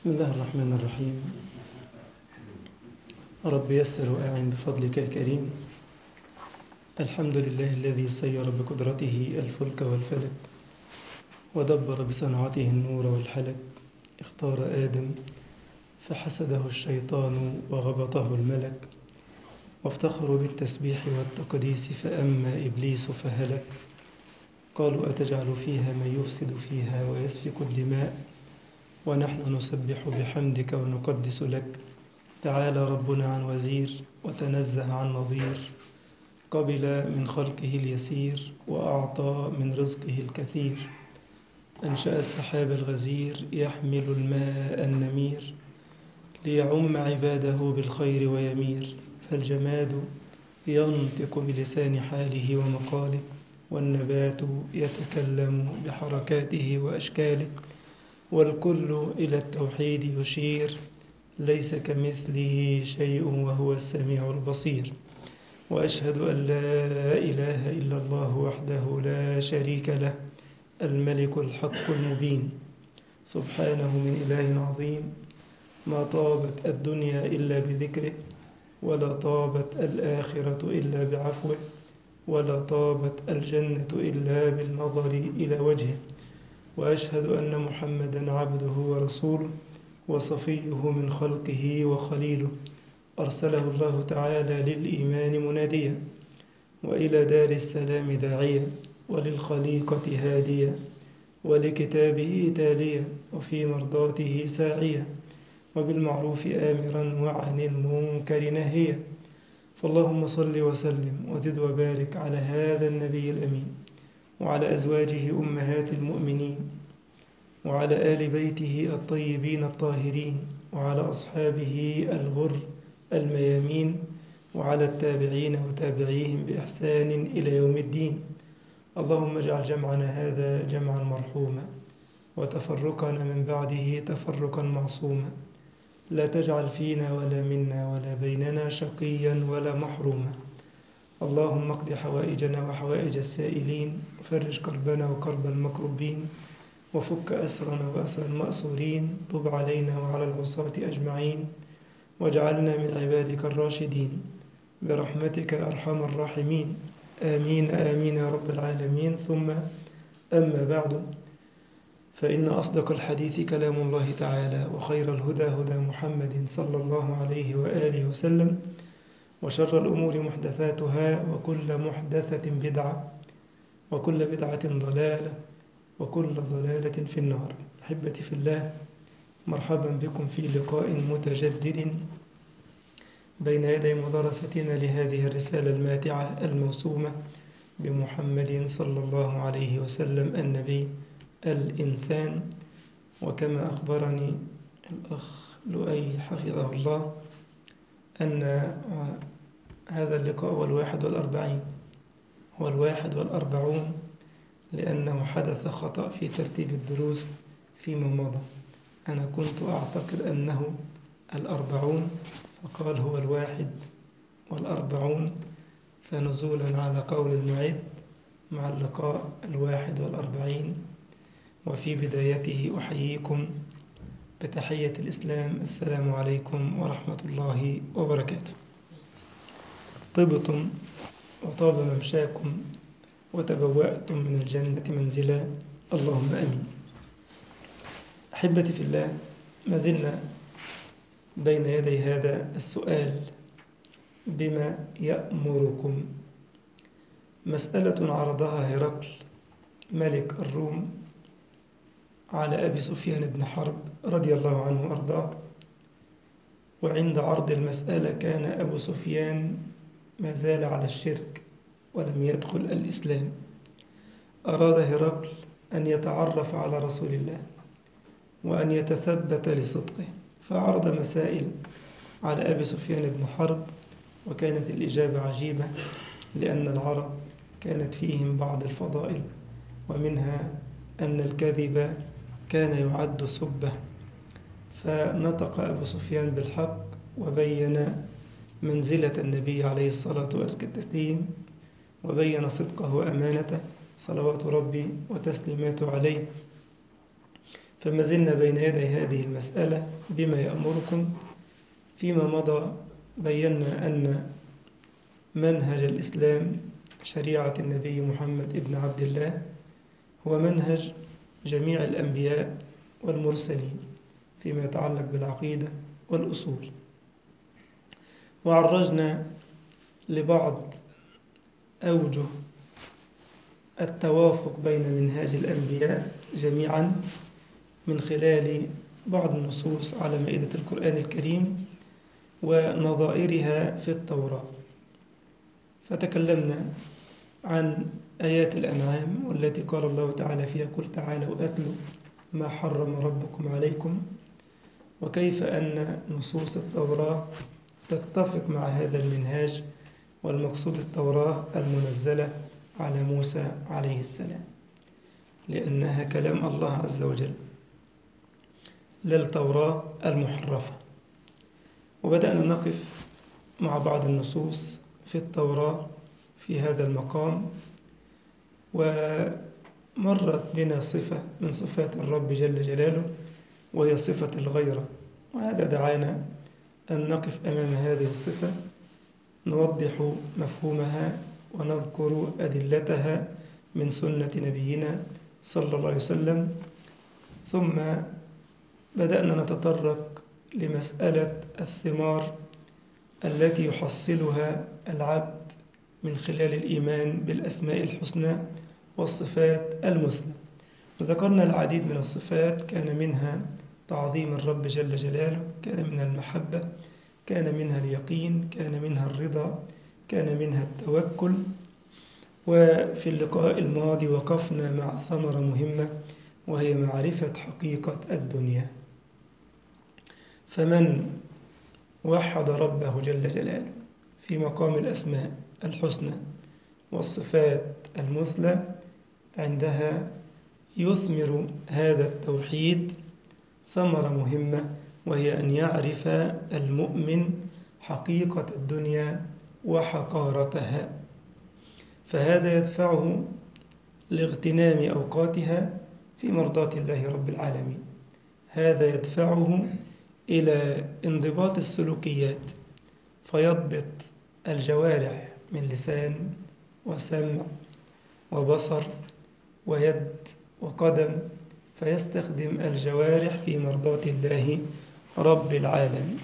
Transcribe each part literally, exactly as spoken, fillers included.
بسم الله الرحمن الرحيم. رب يسر وأعن بفضلك الكريم. الحمد لله الذي سير بقدرته الفلك والفلك ودبر بصنعته النور والحلك. اختار آدم فحسده الشيطان وغبطه الملك، وافتخروا بالتسبيح والتقديس فأما إبليس فهلك. قالوا أتجعل فيها من يفسد فيها ويسفك الدماء ونحن نسبح بحمدك ونقدس لك. تعالى ربنا عن وزير وتنزه عن نظير، قبل من خلقه اليسير وأعطى من رزقه الكثير. أنشأ السحاب الغزير يحمل الماء النمير ليعم عباده بالخير ويمير. فالجماد ينطق بلسان حاله ومقاله، والنبات يتكلم بحركاته وأشكاله، والكل إلى التوحيد يشير. ليس كمثله شيء وهو السميع البصير. وأشهد أن لا إله إلا الله وحده لا شريك له، الملك الحق المبين. سبحانه من إله عظيم، ما طابت الدنيا إلا بذكره، ولا طابت الآخرة إلا بعفوه، ولا طابت الجنة إلا بالنظر إلى وجهه. وأشهد أن محمدًا عبده ورسوله وصفيه من خلقه وخليله، أرسله الله تعالى للإيمان مناديا، وإلى دار السلام داعيا، وللخليقة هاديا، ولكتابه تاليا، وفي مرضاته ساعيا، وبالمعروف آمرا وعن المنكر نهيا. فاللهم صل وسلم وزد وبارك على هذا النبي الأمين، وعلى أزواجه أمهات المؤمنين، وعلى آل بيته الطيبين الطاهرين، وعلى أصحابه الغر الميامين، وعلى التابعين وتابعيهم بإحسان إلى يوم الدين. اللهم اجعل جمعنا هذا جمعا مرحوما، وتفرقنا من بعده تفرقا معصوما. لا تجعل فينا ولا منا ولا بيننا شقيا ولا محروما. اللهم اقض حوائجنا وحوائج السائلين، وفرج كربنا وكرب المكروبين، وفك أسرنا وأسر المأسورين. طب علينا وعلى العصاة أجمعين، واجعلنا من عبادك الراشدين برحمتك أرحم الراحمين. آمين آمين يا رب العالمين. ثم أما بعد، فإن أصدق الحديث كلام الله تعالى، وخير الهدى هدى محمد صلى الله عليه وآله وسلم، وشر الأمور محدثاتها، وكل محدثة بدعة، وكل بدعة ضلالة، وكل ضلالة في النار. أحبتي في الله، مرحبا بكم في لقاء متجدد بين يدي مدرستنا لهذه الرسالة الماتعة الموسومة بمحمد صلى الله عليه وسلم النبي الإنسان. وكما أخبرني الأخ لؤي حفظه الله أن هذا اللقاء هو الواحد والأربعين هو الواحد والأربعون لأنه حدث خطأ في ترتيب الدروس فيما مضى. أنا كنت أعتقد أنه الأربعون، فقال هو الواحد والأربعون، فنزولا على قول المعد مع اللقاء الواحد والأربعين. وفي بدايته أحييكم بتحية الإسلام، السلام عليكم ورحمة الله وبركاته. طبتم وطاب ممشاكم وتبوأتم من الجنة منزلا، اللهم آمين. أحبتي في الله، ما زلنا بين يدي هذا السؤال: بما يأمركم؟ مسألة عرضها هرقل ملك الروم على أبي سفيان بن حرب رضي الله عنه وأرضاه. وعند عرض المسألة كان أبو سفيان ما زال على الشرك ولم يدخل الإسلام. أراد هرقل أن يتعرف على رسول الله وأن يتثبت لصدقه، فعرض مسائل على أبي سفيان بن حرب، وكانت الإجابة عجيبة، لأن العرب كانت فيهم بعض الفضائل، ومنها أن الكذب كان يعد سبة. فنطق أبو سفيان بالحق وبين منزلة النبي عليه الصلاة والتسليم، وبين صدقه وأمانته صلوات ربي وتسليماته عليه. فما زلنا بين يدي هذه المسألة بما يأمركم. فيما مضى بينا أن منهج الإسلام شريعة النبي محمد ابن عبد الله هو منهج جميع الأنبياء والمرسلين فيما يتعلق بالعقيدة والأصول، وعرجنا لبعض أوجه التوافق بين منهاج الأنبياء جميعا من خلال بعض النصوص على مائدة القرآن الكريم ونظائرها في التوراة. فتكلمنا عن آيات الأنعام والتي قال الله تعالى فيها: قل تعالوا أتلوا ما حرم ربكم عليكم، وكيف أن نصوص التوراة تتفق مع هذا المنهاج، والمقصود التوراة المنزلة على موسى عليه السلام لأنها كلام الله عز وجل، لا التوراة المحرفة. وبدأنا نقف مع بعض النصوص في التوراة في هذا المقام، ومرت بنا صفة من صفات الرب جل جلاله وهي صفة الغيرة، وهذا دعانا أن نقف أمام هذه الصفة نوضح مفهومها ونذكر أدلتها من سنة نبينا صلى الله عليه وسلم. ثم بدأنا نتطرق لمسألة الثمار التي يحصلها العبد من خلال الإيمان بالأسماء الحسنى والصفات المثلى. وذكرنا العديد من الصفات، كان منها تعظيم الرب جل جلاله، كان منها المحبة، كان منها اليقين، كان منها الرضا، كان منها التوكل. وفي اللقاء الماضي وقفنا مع ثمرة مهمة وهي معرفة حقيقة الدنيا. فمن وحد ربه جل جلاله في مقام الأسماء الحسنى والصفات المثلى، عندها يثمر هذا التوحيد ثمرة مهمة، وهي أن يعرف المؤمن حقيقة الدنيا وحقارتها، فهذا يدفعه لاغتنام أوقاتها في مرضاة الله رب العالمين. هذا يدفعه إلى انضباط السلوكيات، فيضبط الجوارح من لسان وسمع وبصر ويد وقدم، فيستخدم الجوارح في مرضاة الله رب العالمين.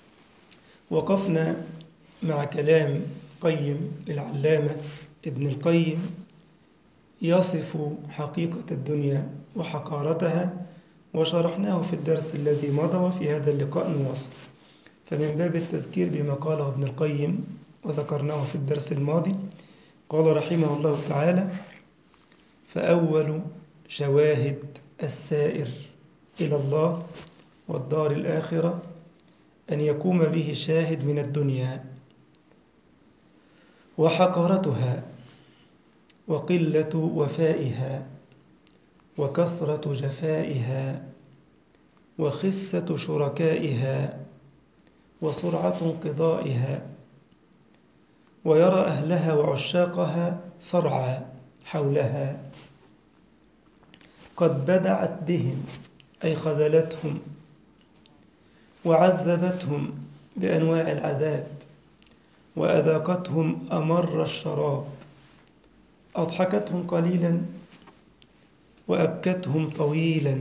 وقفنا مع كلام قيم للعلامة ابن القيم يصف حقيقة الدنيا وحقارتها، وشرحناه في الدرس الذي مضى، وفي هذا اللقاء نواصل. فمن باب التذكير بما قاله ابن القيم وذكرناه في الدرس الماضي، قال رحمه الله تعالى: فأول شواهد السائر إلى الله والدار الآخرة أن يقوم به شاهد من الدنيا وحقارتها وقلة وفائها وكثرة جفائها وخسة شركائها وسرعة انقضائها، ويرى أهلها وعشاقها صرعى حولها قد بدعت بهم، أي خذلتهم وعذبتهم بأنواع العذاب، وأذاقتهم أمر الشراب، أضحكتهم قليلا وأبكتهم طويلا،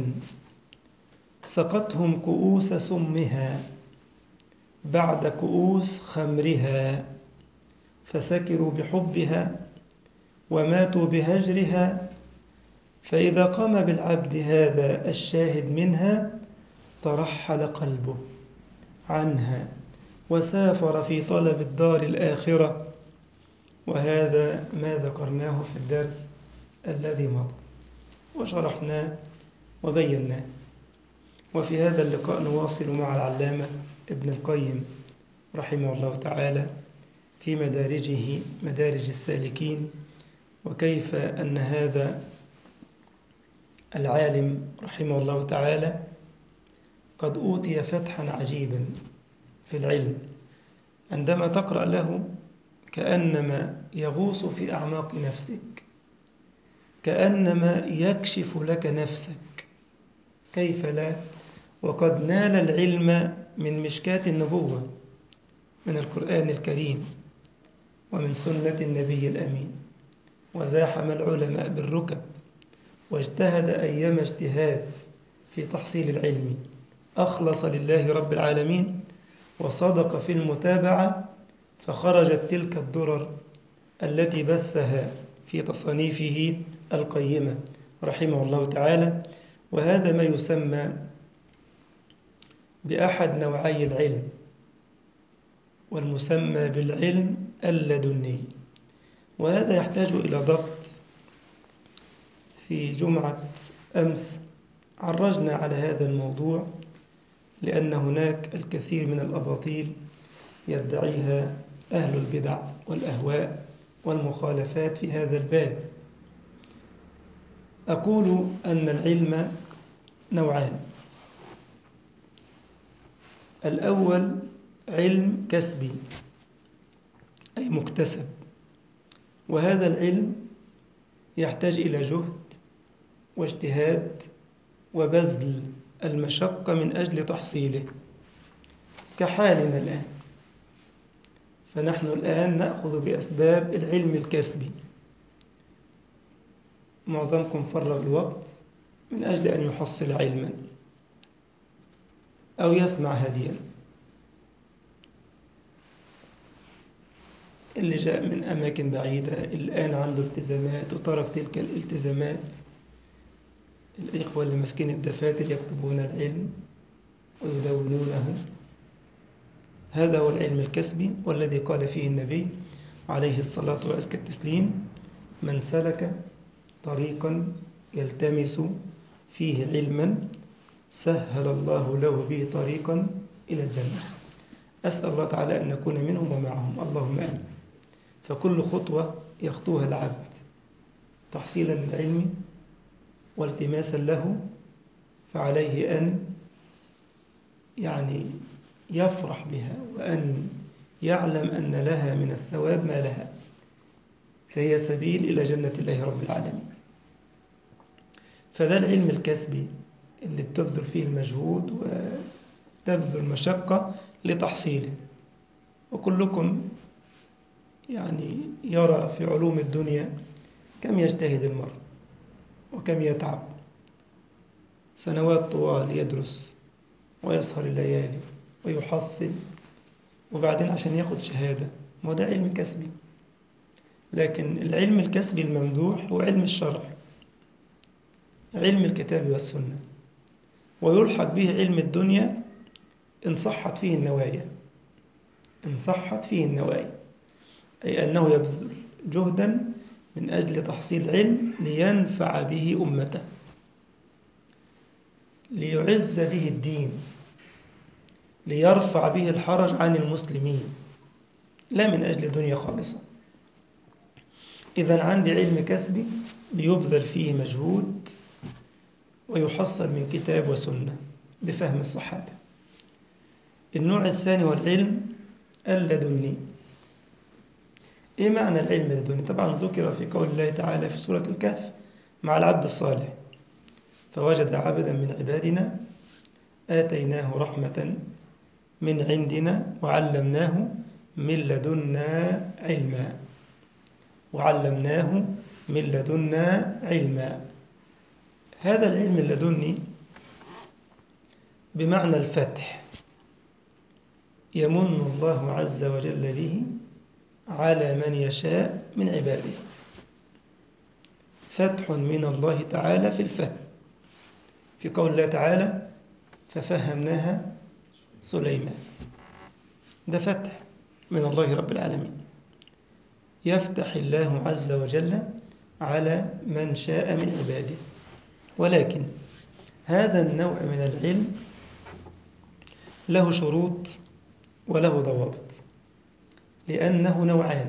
سقتهم كؤوس سمها بعد كؤوس خمرها، فسكروا بحبها وماتوا بهجرها. فإذا قام بالعبد هذا الشاهد منها ترحل قلبه عنها وسافر في طلب الدار الآخرة. وهذا ما ذكرناه في الدرس الذي مضى وشرحناه وبيناه. وفي هذا اللقاء نواصل مع العلامة ابن القيم رحمه الله تعالى في مدارجه مدارج السالكين، وكيف أن هذا العالم رحمه الله تعالى قد أوتي فتحا عجيبا في العلم، عندما تقرأ له كأنما يغوص في أعماق نفسك، كأنما يكشف لك نفسك، كيف لا؟ وقد نال العلم من مشكاة النبوة، من القرآن الكريم ومن سنة النبي الأمين، وزاحم العلماء بالركب واجتهد أيام اجتهاد في تحصيل العلم، أخلص لله رب العالمين وصدق في المتابعة، فخرجت تلك الدرر التي بثها في تصانيفه القيمة رحمه الله تعالى. وهذا ما يسمى بأحد نوعي العلم، والمسمى بالعلم اللدني، وهذا يحتاج إلى ضبط. في جمعة أمس عرجنا على هذا الموضوع، لأن هناك الكثير من الأباطيل يدعيها أهل البدع والأهواء والمخالفات في هذا الباب. أقول أن العلم نوعان: الأول علم كسبي أي مكتسب، وهذا العلم يحتاج إلى جهد واجتهاد وبذل المشقة من أجل تحصيله، كحالنا الآن. فنحن الآن نأخذ بأسباب العلم الكسبي. معظمكم فرغ الوقت من أجل أن يحصل علما أو يسمع هديا. اللي جاء من أماكن بعيدة الآن عنده التزامات وترك تلك الالتزامات. الإخوة اللي مسكين الدفاتر يكتبون العلم ويدونونه. هذا هو العلم الكسبي، والذي قال فيه النبي عليه الصلاة وأزكى التسليم: من سلك طريقا يلتمس فيه علما سهل الله له به طريقا إلى الجنة. أسأل الله تعالى أن نكون منهم ومعهم، اللهم آمين. فكل خطوة يخطوها العبد تحصيلا للعلم والتماسا له، فعليه أن يعني يفرح بها، وأن يعلم أن لها من الثواب ما لها، فهي سبيل إلى جنة الله رب العالمين. فذا العلم الكسبي اللي بتبذل فيه المجهود وتبذل مشقة لتحصيله. وكلكم يعني يرى في علوم الدنيا كم يجتهد المرء وكم يتعب، سنوات طوال يدرس ويسهر الليالي ويحصل، وبعدين عشان ياخد شهادة. ما ده علم كسبي. لكن العلم الكسبي الممدوح هو علم الشرع، علم الكتاب والسنة، ويلحق به علم الدنيا إن صحت فيه النوايا. إن صحت فيه النوايا أي أنه يبذل جهدا من أجل تحصيل علم لينفع به أمته، ليعز به الدين، ليرفع به الحرج عن المسلمين، لا من أجل دنيا خالصة. إذن عندي علم كسبي بيبذل فيه مجهود ويحصل من كتاب وسنة بفهم الصحابة. النوع الثاني هو العلم اللدني. إيه معنى العلم اللدني؟ طبعا ذكر في قول الله تعالى في سورة الكهف مع العبد الصالح: فوجد عبدا من عبادنا آتيناه رحمة من عندنا وعلمناه من لدنا علما. وعلمناه من لدنا علما. هذا العلم اللدني بمعنى الفتح، يمن الله عز وجل به على من يشاء من عباده. فتح من الله تعالى في الفهم، في قول الله تعالى: ففهمناها سليمان. ده فتح من الله رب العالمين، يفتح الله عز وجل على من شاء من عباده. ولكن هذا النوع من العلم له شروط وله ضوابط، لأنه نوعان: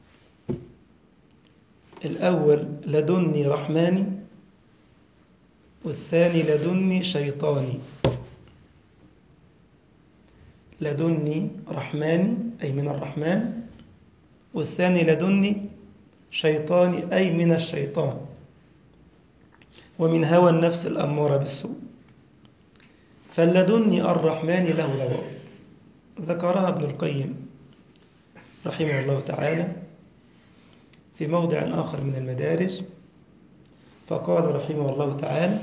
الأول لدني رحماني، والثاني لدني شيطاني. لدني رحماني أي من الرحمن، والثاني لدني شيطاني أي من الشيطان ومن هوى النفس الأمارة بالسوء. فاللدني الرحمن له ضوابط ذكرها ابن القيم رحمه الله تعالى في موضع آخر من المدارج، فقال رحمه الله تعالى: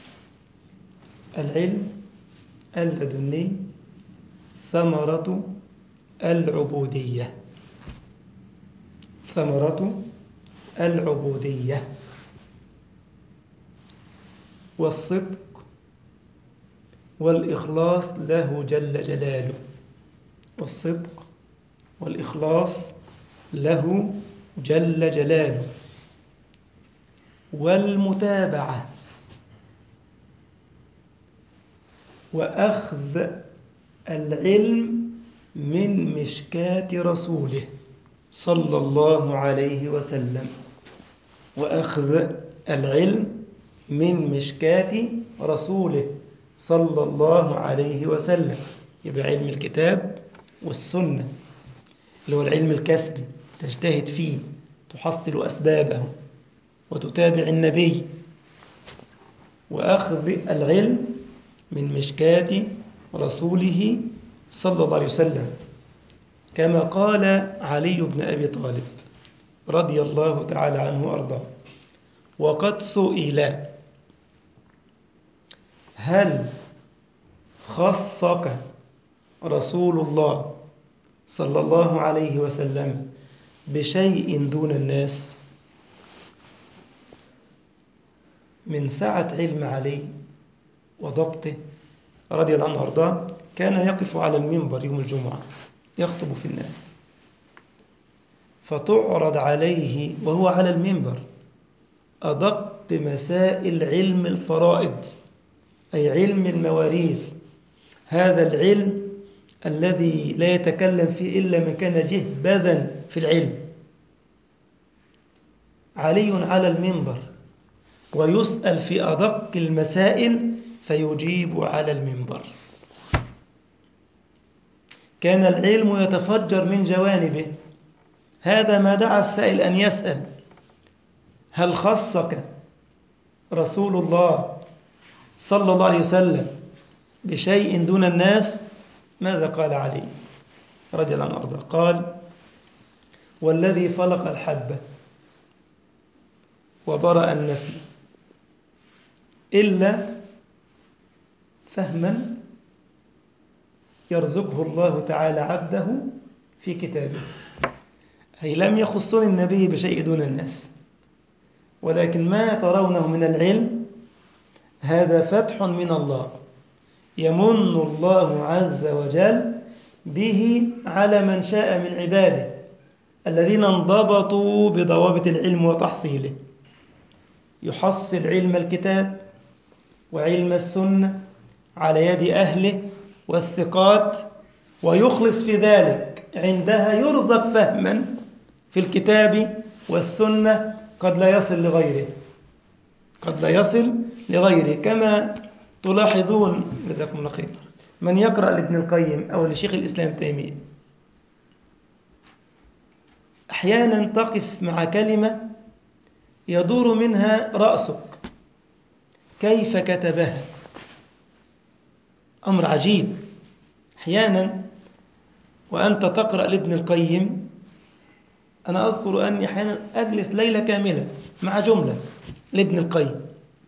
العلم اللدني ثمرة العبودية، ثمرة العبودية، والصدق والإخلاص له جل جلاله، والصدق والإخلاص له جل جلاله، والمتابعة وأخذ العلم من مشكاة رسوله صلى الله عليه وسلم، وأخذ العلم من مشكاة رسوله صلى الله عليه وسلم. يبقى علم الكتاب والسنة اللي هو العلم الكسبي، تجتهد فيه، تحصل أسبابه وتتابع النبي، وأخذ العلم من مشكاة رسوله صلى الله عليه وسلم، كما قال علي بن أبي طالب رضي الله تعالى عنه وأرضاه: وقد سئل هل خصك رسول الله صلى الله عليه وسلم بشيء دون الناس؟ من سعة علم علي وضبطه رضي الله عنه وارضاه كان يقف على المنبر يوم الجمعة يخطب في الناس، فتعرض عليه وهو على المنبر أدق مسائل علم الفرائض، أي علم المواريث، هذا العلم الذي لا يتكلم فيه إلا من كان جهبذا في العلم. علي على المنبر ويسأل في أدق المسائل فيجيب على المنبر. كان العلم يتفجر من جوانبه. هذا ما دعا السائل أن يسأل: هل خصك رسول الله صلى الله عليه وسلم بشيء دون الناس؟ ماذا قال علي رضي الله عنه وارضاه؟ قال: والذي فلق الحبة وبرأ النسل إلا فهما يرزقه الله تعالى عبده في كتابه. أي لم يخصني النبي بشيء دون الناس، ولكن ما ترونه من العلم هذا فتح من الله يمن الله عز وجل به على من شاء من عباده الذين انضبطوا بضوابط العلم وتحصيله. يحصل علم الكتاب وعلم السنة على يد أهله والثقات ويخلص في ذلك، عندها يرزق فهما في الكتاب والسنة قد لا يصل لغيره، قد لا يصل لغيره. كما تلاحظون جزاكم الله خير من يقرأ لابن القيم أو لشيخ الإسلام تيمية أحيانا تقف مع كلمة يدور منها رأسك كيف كتبها، أمر عجيب. أحيانا وأنت تقرأ لابن القيم، أنا أذكر أني أحيانا أجلس ليلة كاملة مع جملة لابن القيم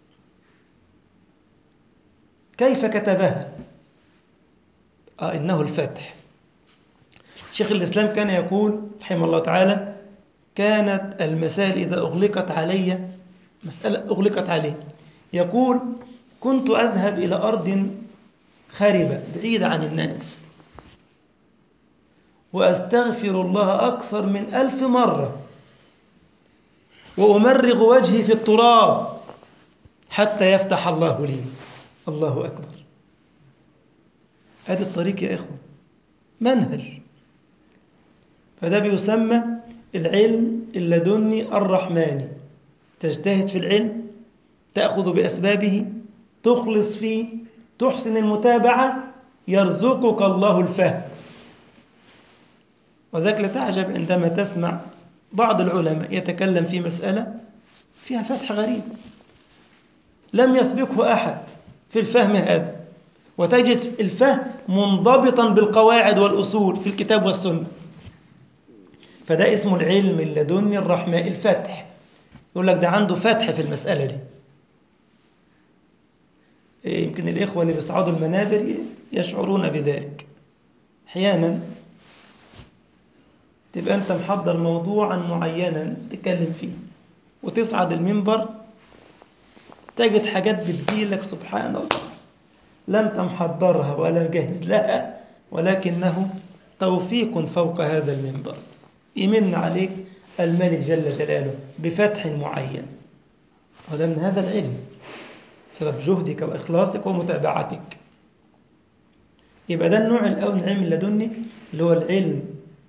كيف كتبها. آه إنه الفتح. شيخ الإسلام كان يقول رحمه الله تعالى: كانت المسائل إذا أغلقت علي، مسألة أغلقت علي، يقول: كنت أذهب إلى أرض خاربة بعيدة عن الناس وأستغفر الله أكثر من ألف مرة وأمرغ وجهي في التراب حتى يفتح الله لي. الله أكبر. هذا الطريق يا إخوة منهج. فده بيسمى العلم اللدني الرحماني. تجتهد في العلم، تأخذ بأسبابه، تخلص فيه، تحسن المتابعة، يرزقك الله الفهم. وذلك لا تعجب عندما تسمع بعض العلماء يتكلم في مسألة فيها فتح غريب لم يسبقه أحد في الفهم هذا، وتجد الفهم منضبطا بالقواعد والأصول في الكتاب والسنة. فده اسمه العلم اللدني الرحمن، الفتح. يقول لك ده عنده فتح في المسألة دي. يمكن الإخوة اللي بيصعدوا المنابر يشعرون بذلك. أحيانا تبقى أنت محضر موضوعا معينا تتكلم فيه وتصعد المنبر، تجد حاجات بتجيلك سبحان الله لا أنت محضرها ولا مجهز لها، ولكنه توفيق فوق هذا المنبر، يمن عليك الملك جل جلاله بفتح معين. هذا من هذا العلم بسبب جهدك وإخلاصك ومتابعتك. يبقى ده النوع الأول من العلم اللدني، اللي هو العلم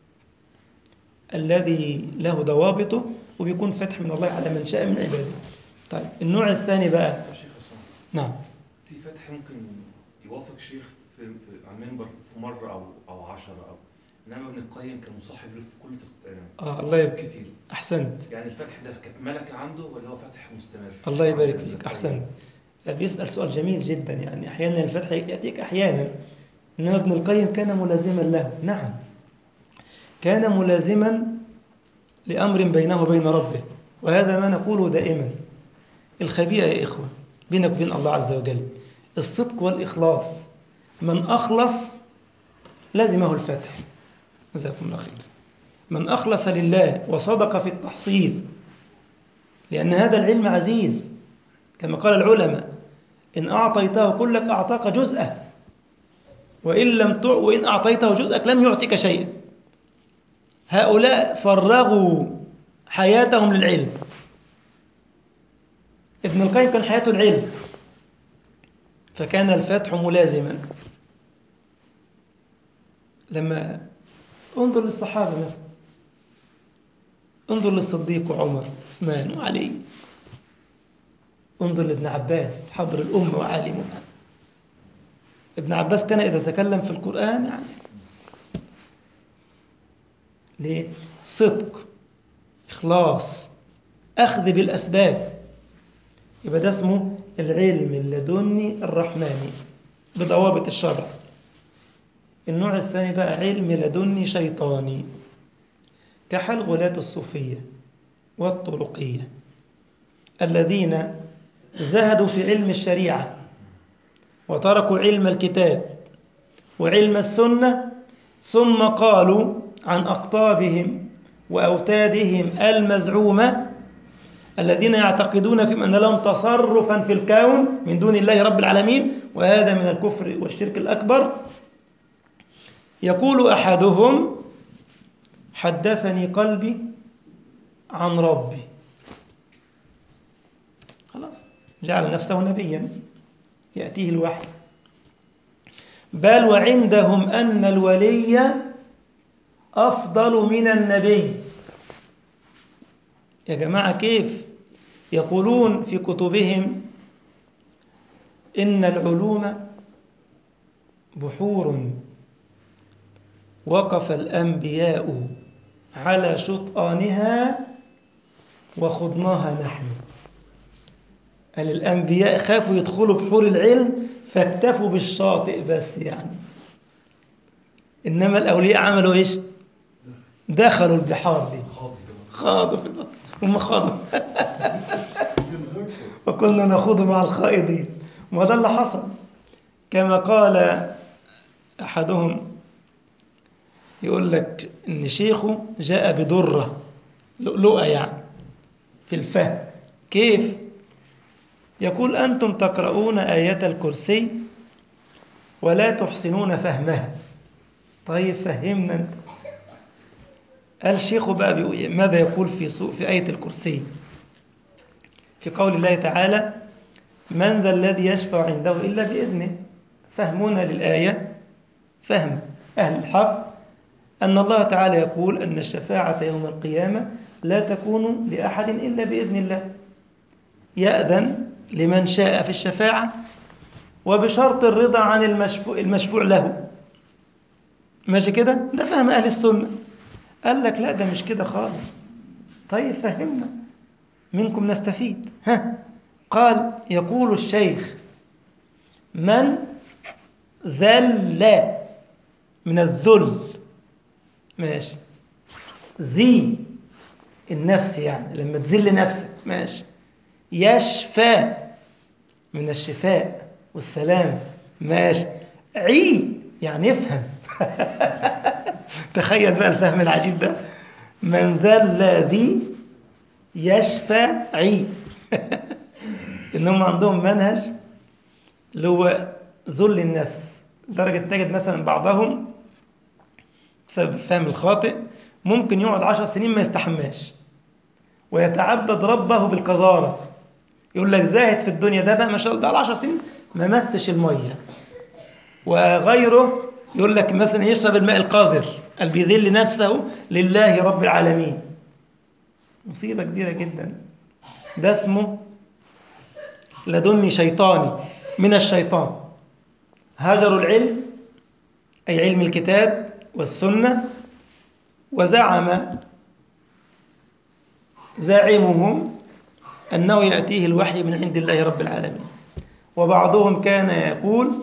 الذي له ضوابطه وبيكون فتح من الله على من شاء من عباده. طيب النوع الثاني بقى. شيخ حسام، نعم. في فتح ممكن يوافق شيخ في, في على المنبر في مرة أو أو عشرة أو، إنما ابن القيم كان مصاحب له في كل تستعلم آه الله يبارك كتير. أحسنت. يعني الفتح ده كانت ملكة عنده ولا هو فتح مستمر؟ الله يبارك فيك أحسنت. بيسأل سؤال جميل جدا. يعني أحيانا الفتح يأتيك أحيانا، إنما ابن القيم كان ملازما له. نعم كان ملازما لأمر بينه وبين ربه، وهذا ما نقوله دائما. الخبيئة يا إخوة بينك وبين الله عز وجل الصدق والإخلاص، من أخلص لازمه الفتح. جزاكم الله خير. من أخلص لله وصدق في التحصيل، لأن هذا العلم عزيز كما قال العلماء: إن أعطيته كلك أعطاك جزءه، وإن لم تع... وإن أعطيته جزءك لم يعطيك شيئا. هؤلاء فرغوا حياتهم للعلم. ابن القيم كان حياته العلم، فكان الفتح ملازما. لما انظر للصحابة مثلا، انظر للصديق وعمر عثمان وعلي، انظر لابن عباس حبر الأمة وعالمها. ابن عباس كان إذا تكلم في القرآن يعني ليه؟ صدق، إخلاص، أخذ بالأسباب. يبقى ده اسمه العلم اللدني الرحماني بضوابط الشرع. النوع الثاني بقى علم لدني شيطاني، كحال غلاة الصوفية والطرقية الذين زهدوا في علم الشريعة وتركوا علم الكتاب وعلم السنة، ثم قالوا عن أقطابهم وأوتادهم المزعومة الذين يعتقدون في أن لهم تصرفا في الكون من دون الله رب العالمين، وهذا من الكفر والشرك الأكبر. يقول أحدهم: حدثني قلبي عن ربي. خلاص جعل نفسه نبيا يأتيه الوحي. بل وعندهم أن الولي أفضل من النبي. يا جماعة كيف؟ يقولون في كتبهم إن العلوم بحور وقف الأنبياء على شطآنها وخضناها نحن. قال الأنبياء خافوا يدخلوا بحور العلم فاكتفوا بالشاطئ بس يعني، إنما الأولياء عملوا إيش؟ دخلوا البحار دي، خاضوا في البحر. هم خاضوا وكنا نخوض مع الخائضين. وده اللي حصل كما قال أحدهم، يقول لك إن شيخه جاء بدرة لؤلؤة يعني في الفهم. كيف؟ يقول: أنتم تقرؤون آية الكرسي ولا تحسنون فهمها. طيب فهمنا أنت. الشيخ بقى بيقول ماذا يقول في في آية الكرسي في قول الله تعالى: من ذا الذي يشفع عنده إلا بإذنه. فهمنا للآية فهم أهل الحق أن الله تعالى يقول أن الشفاعة يوم القيامة لا تكون لأحد إلا بإذن الله، يأذن لمن شاء في الشفاعة وبشرط الرضا عن المشفوع, المشفوع له. ماشي كده؟ ده فهم أهل السنة. قال لك لا ده مش كده خالص. طيب فهمنا منكم نستفيد. ها قال: يقول الشيخ: من ذل من الذل، ماشي. ذي النفس يعني لما تذل نفسك، ماشي. يشفى من الشفاء والسلام، ماشي. عي يعني يفهم. تخيل بقى الفهم العجيب ده، من ذا الذي يشفعي. إنهم عندهم منهج اللي هو ذل النفس، لدرجة تجد مثلا بعضهم بسبب الفهم الخاطئ ممكن يقعد عشر سنين ما يستحماش ويتعبد ربه بالقذارة. يقول لك زاهد في الدنيا، ده بقى ما شاء الله بقى عشر سنين ما مسش المية. وغيره يقول لك مثلا يشرب الماء القاذر، اللي بيذل نفسه لله رب العالمين. مصيبة كبيرة جدا. ده اسمه لدني شيطاني من الشيطان. هجروا العلم أي علم الكتاب والسنة، وزعم زاعمهم أنه يأتيه الوحي من عند الله رب العالمين. وبعضهم كان يقول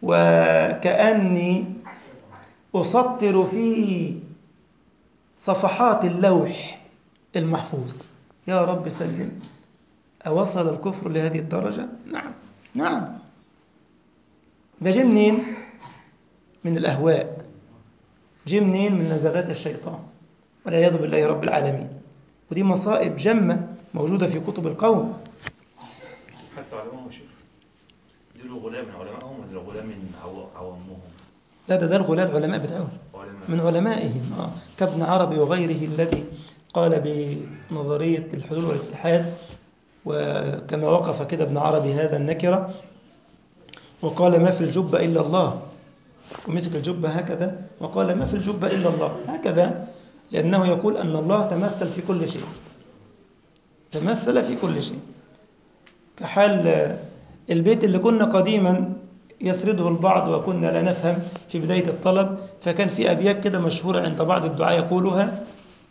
وكأني أسطر في صفحات اللوح المحفوظ. يا رب سلم. أوصل الكفر لهذه الدرجة؟ نعم نعم. ده جه منين؟ من الأهواء، جه منين؟ من نزغات الشيطان والعياذ بالله رب العالمين. ودي مصائب جمة موجودة في كتب القوم. حتى علمائهم يا شيخ، دي الغلاء من علمائهم ولا الغلاء من عو- عوامهم؟ لا ده ده الغلاء العلماء بتاعهم، علماء. من علمائهم آه. كابن عربي وغيره الذي قال بنظرية الحلول والاتحاد. وكما وقف كده ابن عربي هذا النكرة وقال ما في الجبة إلا الله، ومسك الجبة هكذا وقال ما في الجبة إلا الله هكذا، لأنه يقول أن الله تمثل في كل شيء، تمثل في كل شيء. كحال البيت اللي كنا قديما يسرده البعض وكنا لا نفهم في بداية الطلب، فكان في أبيات كده مشهورة عند بعض الدعاء يقولها،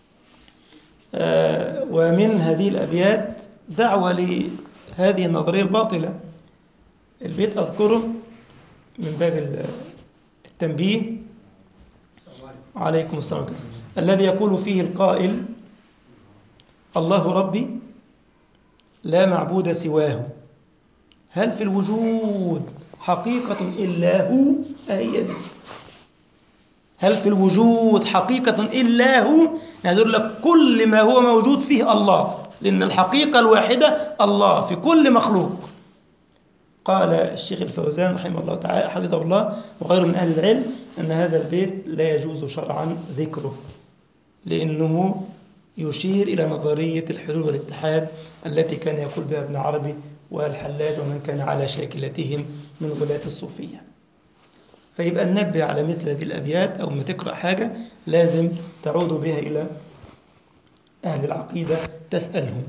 آه، ومن هذه الأبيات دعوة لهذه النظرية الباطلة. البيت أذكره من باب التنبيه، عليكم السلام عليكم، الذي يقول فيه القائل الله ربي لا معبود سواه، هل في الوجود حقيقة إلا هو؟ أهي دي. هل في الوجود حقيقة إلا هو؟ يعني يقول لك كل ما هو موجود فيه الله، لأن الحقيقة الواحدة الله في كل مخلوق. قال الشيخ الفوزان رحمه الله تعالى حفظه الله وغيره من أهل العلم أن هذا البيت لا يجوز شرعا ذكره، لأنه يشير إلى نظرية الحلول والاتحاد التي كان يقول بها ابن عربي والحلاج ومن كان على شاكلتهم من غلاة الصوفية. فيبقى ننبه على مثل هذه الأبيات، أو ما تقرأ حاجة لازم تعود بها إلى أهل العقيدة تسألهم.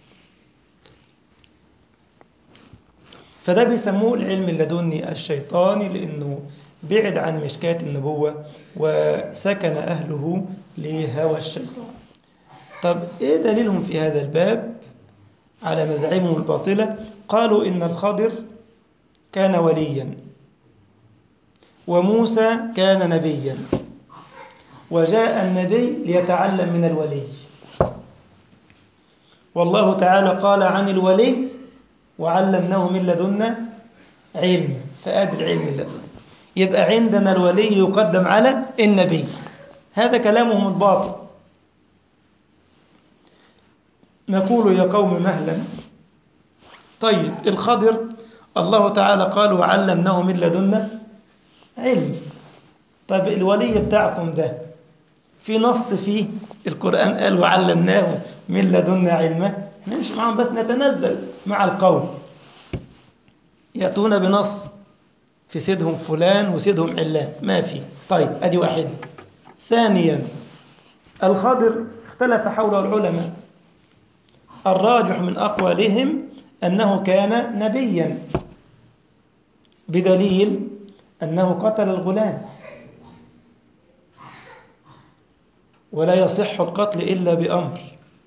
فده بيسموه العلم اللدني الشيطاني، لأنه بعد عن مشكاة النبوة وسكن أهله لهوى الشيطان. طب إيه دليلهم في هذا الباب على مزاعمهم الباطلة؟ قالوا إن الخضر كان وليا، وموسى كان نبيا، وجاء النبي ليتعلم من الولي. والله تعالى قال عن الولي وعلمناه من لدنا علم، فآد العلم لدنا. يبقى عندنا الولي يقدم على النبي. هذا كلامهم الباطل. نقول يا قوم مهلا. طيب الخضر الله تعالى قال وعلمناه من لدنا علم. طيب الولي بتاعكم ده في نص فيه القرآن قال وعلمناه من لدنا علما؟ نمشي معهم بس نتنزل مع القول، يأتون بنص في سيدهم فلان وسيدهم علان، ما في. طيب أدي واحد. ثانيا الخضر اختلف حوله العلماء، الراجح من أقوالهم أنه كان نبيا بدليل أنه قتل الغلام، ولا يصح القتل إلا بأمر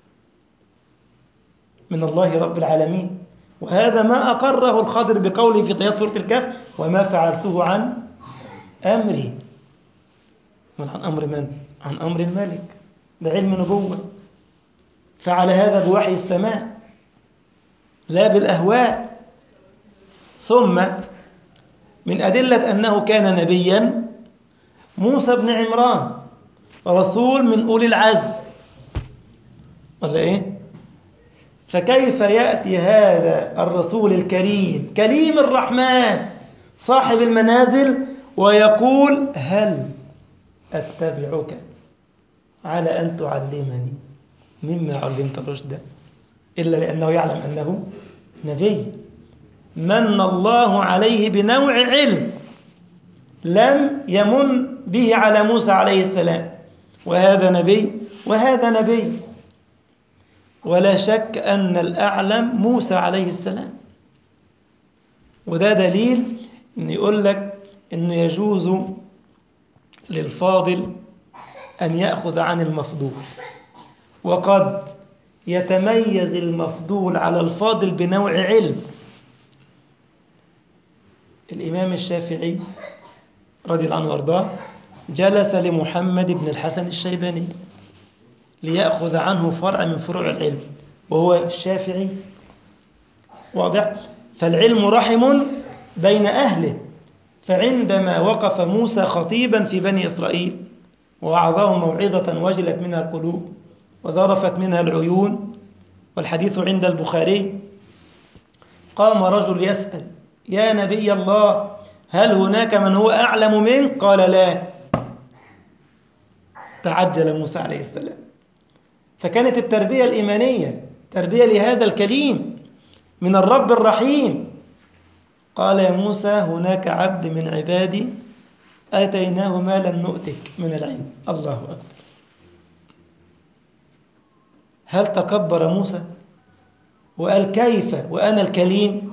من الله رب العالمين. وهذا ما أقره الخضر بقوله في طيات سورة الكهف وما فعلته عن أمري. من عن أمر من؟ عن أمر الملك، ده علم نبوة. فعل هذا بوحي السماء لا بالأهواء. ثم من أدلة أنه كان نبيا موسى بن عمران رسول من أولي العزم، ولا إيه؟ فكيف يأتي هذا الرسول الكريم كليم الرحمن صاحب المنازل ويقول هل أتبعك على أن تعلمني مما علمت رشدا، إلا لأنه يعلم أنه نبي من الله عليه بنوع علم لم يمن به على موسى عليه السلام، وهذا نبي وهذا نبي. ولا شك أن الأعلم موسى عليه السلام. وده دليل أن يقول لك أنه يجوز للفاضل أن يأخذ عن المفضول، وقد يتميز المفضول على الفاضل بنوع علم. الإمام الشافعي رضي الله عنه وارضاه جلس لمحمد بن الحسن الشيباني ليأخذ عنه فرع من فروع العلم، وهو الشافعي. واضح؟ فالعلم رحم بين أهله. فعندما وقف موسى خطيبا في بني إسرائيل ووعظهم موعظة وجلت منها القلوب وذرفت منها العيون، والحديث عند البخاري، قام رجل يسأل يا نبي الله هل هناك من هو أعلم منك؟ قال لا. تعجل موسى عليه السلام. فكانت التربية الإيمانية تربية لهذا الكليم من الرب الرحيم. قال يا موسى هناك عبد من عبادي آتيناه ما لم نؤتك من العلم. الله أكبر. هل تكبر موسى وقال كيف وأنا الكليم؟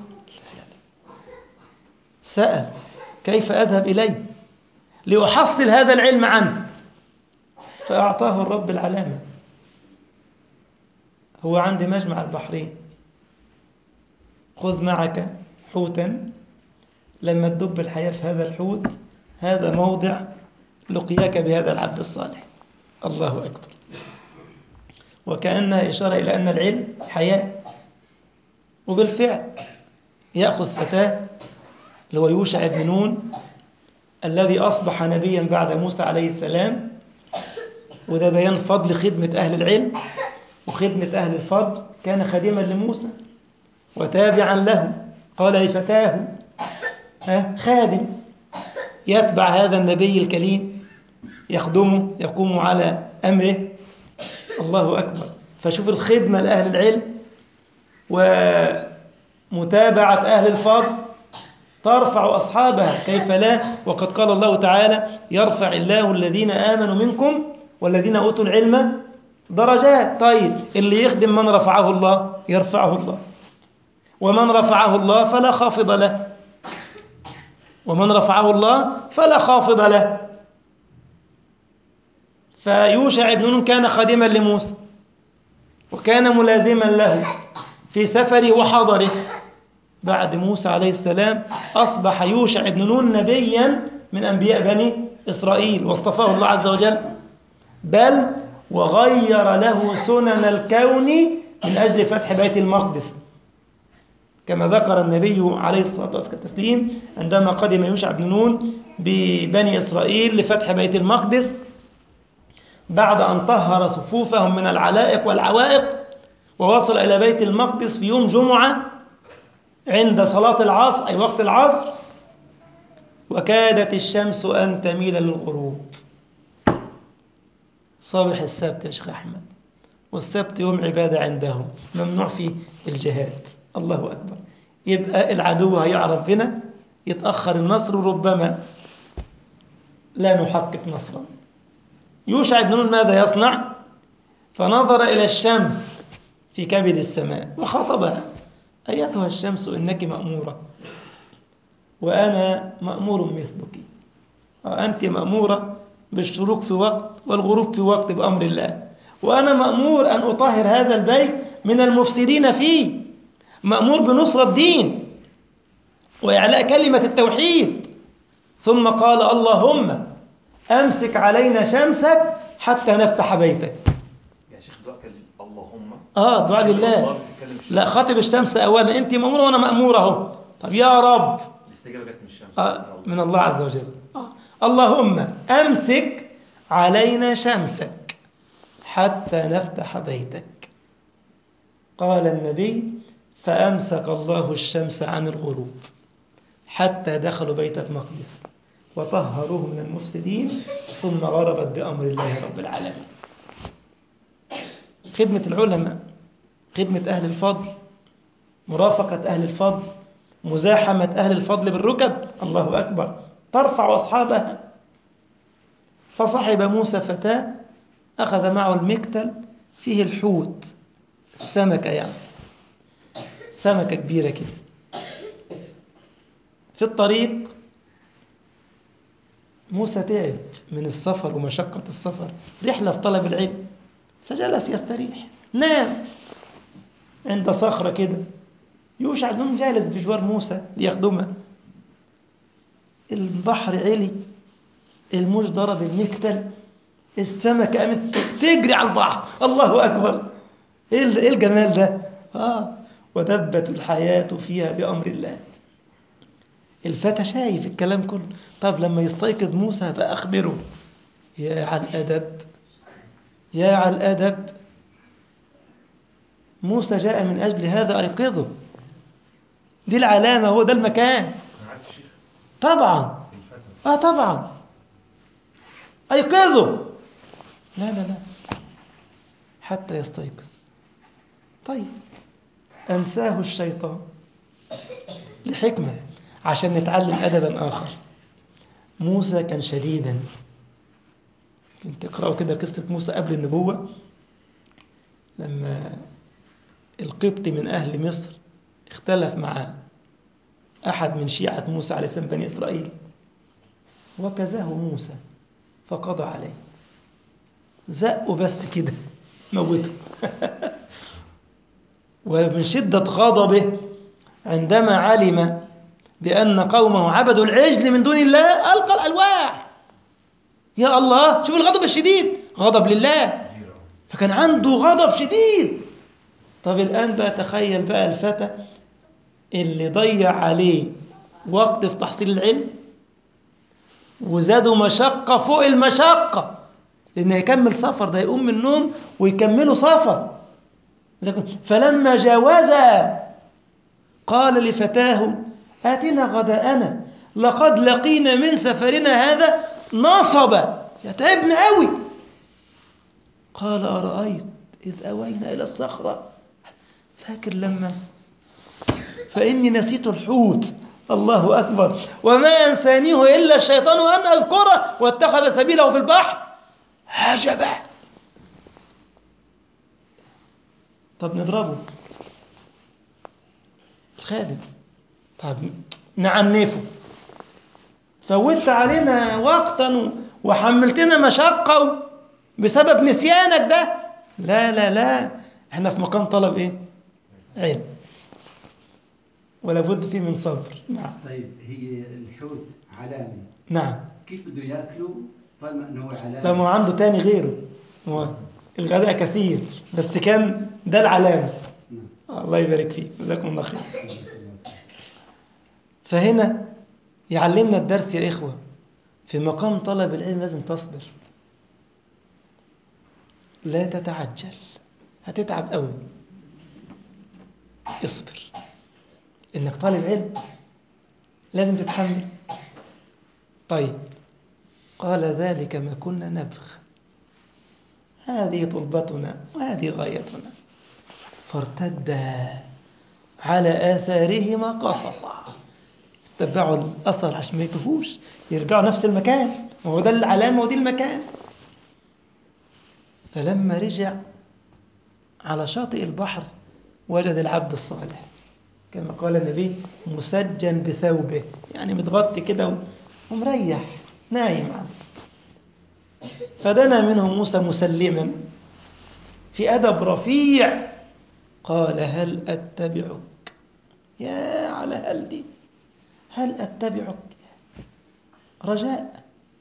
سأل كيف أذهب إليه لأحصل هذا العلم عنه؟ فأعطاه الرب العلامة. هو عند مجمع البحرين، خذ معك حوتا، لما تدب الحياة في هذا الحوت هذا موضع لقياك بهذا العبد الصالح. الله أكبر. وكأنها إشارة إلى أن العلم حياة. وبالفعل يأخذ فتاة اللي هو يوشع بن نون الذي أصبح نبيا بعد موسى عليه السلام. وده بيان فضل خدمة أهل العلم وخدمة أهل الفضل. كان خادما لموسى وتابعا له. قال لفتاه خادم يتبع هذا النبي الكريم يخدمه يقوم على أمره. الله أكبر. فشوف الخدمة لأهل العلم ومتابعة أهل الفضل ترفع أصحابها، كيف لا؟ وقد قال الله تعالى يرفع الله الذين آمنوا منكم والذين أوتوا العلم درجات. طيب اللي يخدم من رفعه الله يرفعه الله، ومن رفعه الله فلا خافض له، ومن رفعه الله فلا خافض له. فيوشع بن نون كان خادما لموسى وكان ملازما له في سفره وحضره. بعد موسى عليه السلام أصبح يوشع بن نون نبيا من أنبياء بني إسرائيل واصطفاه الله عز وجل، بل وغير له سنن الكون من أجل فتح بيت المقدس، كما ذكر النبي عليه الصلاة والتسليم عندما قدم يوشع بن نون ببني إسرائيل لفتح بيت المقدس بعد أن طهر صفوفهم من العلائق والعوائق، ووصل إلى بيت المقدس في يوم جمعة عند صلاة العصر أي وقت العصر، وكادت الشمس أن تميل للغروب. صباح السبت يا شيخ أحمد، والسبت يوم عبادة عندهم ممنوع فيه الجهاد. الله أكبر. يبقى العدو هيعرف بنا، يتأخر النصر ربما لا نحقق نصرا. يوشع بن نون ماذا يصنع؟ فنظر إلى الشمس في كبد السماء وخاطبها أيتها الشمس إنك مأمورة وأنا مأمور مثلك. أنت مأمورة بالشروق في وقت والغروب في وقت بأمر الله، وأنا مأمور أن أطهر هذا البيت من المفسدين فيه، مأمور بنصرة الدين وإعلاء كلمة التوحيد. ثم قال اللهم أمسك علينا شمسك حتى نفتح بيتك. يا شيخ دلوقتي اللهم آه دعاء لله. لا خاطب الشمس أولا، أنت مأمورة وأنا مأمورة أهو. طب يا رب، الاستجابة جت من الشمس. آه من الله عز وجل. آه. اللهم أمسك علينا شمسك حتى نفتح بيتك. قال النبي فأمسك الله الشمس عن الغروب حتى دخلوا بيت المقدس وطهروه من المفسدين ثم غربت بأمر الله رب العالمين. خدمة العلماء، خدمة أهل الفضل، مرافقة أهل الفضل، مزاحمة أهل الفضل بالركب، الله أكبر، ترفع أصحابها. فصحب موسى فتاة أخذ معه المكتل فيه الحوت، السمكة يعني، سمكة كبيرة كده. في الطريق موسى تعب من السفر ومشقة السفر، رحلة في طلب العلم، فجلس يستريح، نام عند صخرة كده. يوشع بن نون جالس بجوار موسى ليخدمه. البحر علي، الموج ضرب المكتل، السمكة قامت تجري على البحر، الله أكبر، إيه الجمال ده. آه ودبت الحياة فيها بأمر الله. الفتى شايف الكلام كله. طب لما يستيقظ موسى فأخبره، يا على الأدب، يا على الأدب، موسى جاء من أجل هذا، أيقظه، دي العلامة، هو ده المكان. أنا عارف شيخ طبعا الفتى. آه طبعا أيقظه. لا لا لا حتى يستيقظ. طيب أنساه الشيطان لحكمة عشان نتعلم أدبا آخر. موسى كان شديدا، كنت تقرأوا كده قصة موسى قبل النبوة، لما القبط من أهل مصر اختلف مع أحد من شيعة موسى عليه السلام بني إسرائيل، وكزاه موسى فقضى عليه، زقوا بس كده موته. ومن شدة غضبه عندما علم بأن قومه عبدوا العجل من دون الله ألقى الألواح. يا الله، شوف الغضب الشديد، غضب لله، فكان عنده غضب شديد. طب الآن بقى تخيل بقى الفتى اللي ضيع عليه وقت في تحصيل العلم وزادوا مشقة فوق المشقة، لأنه يكمل سفر، ده يقوم من النوم ويكملوا سفر. فلما جاوزا قال لفتاه آتنا غداءنا لقد لقينا من سفرنا هذا نصبا، يتعبنا قوي. قال أرأيت إذ أوينا إلى الصخرة، فاكر لما فإني نسيت الحوت، الله أكبر، وما أنسانيه إلا الشيطان أن أذكره واتخذ سبيله في البحر عجبا. طب نضربه الخادم، طب نعنفه، فوتت علينا وقتا وحملتنا مشقة بسبب نسيانك ده. لا لا لا، احنا في مقام طلب ايه؟ علم، ولا بد فيه من صبر. نعم. طيب هي الحوت علامة، نعم. كيف بده ياكله طالما انه هو علامة؟ لما عنده تاني غيره، هو الغداء كثير بس كان ده العلامة. نعم. الله يبارك فيك، جزاكم الله خير. فهنا يعلمنا الدرس يا إخوة، في مقام طلب العلم لازم تصبر، لا تتعجل، هتتعب قوي، اصبر، إنك طالب علم لازم تتحمل. طيب قال ذلك ما كنا نبغ، هذه طلبتنا وهذه غايتنا، فارتدا على آثارهما قصصا، تبعوا الأثر عشان ما يتوهوش، يرجعوا نفس المكان، وهو ده العلامة ودي المكان. فلما رجع على شاطئ البحر وجد العبد الصالح كما قال النبي مسجن بثوبه، يعني متغطي كده ومريح نايم عنه. فدنا منه موسى مسلما في أدب رفيع، قال هل أتبعك، يا على هل دي، هل أتبعك رجاء.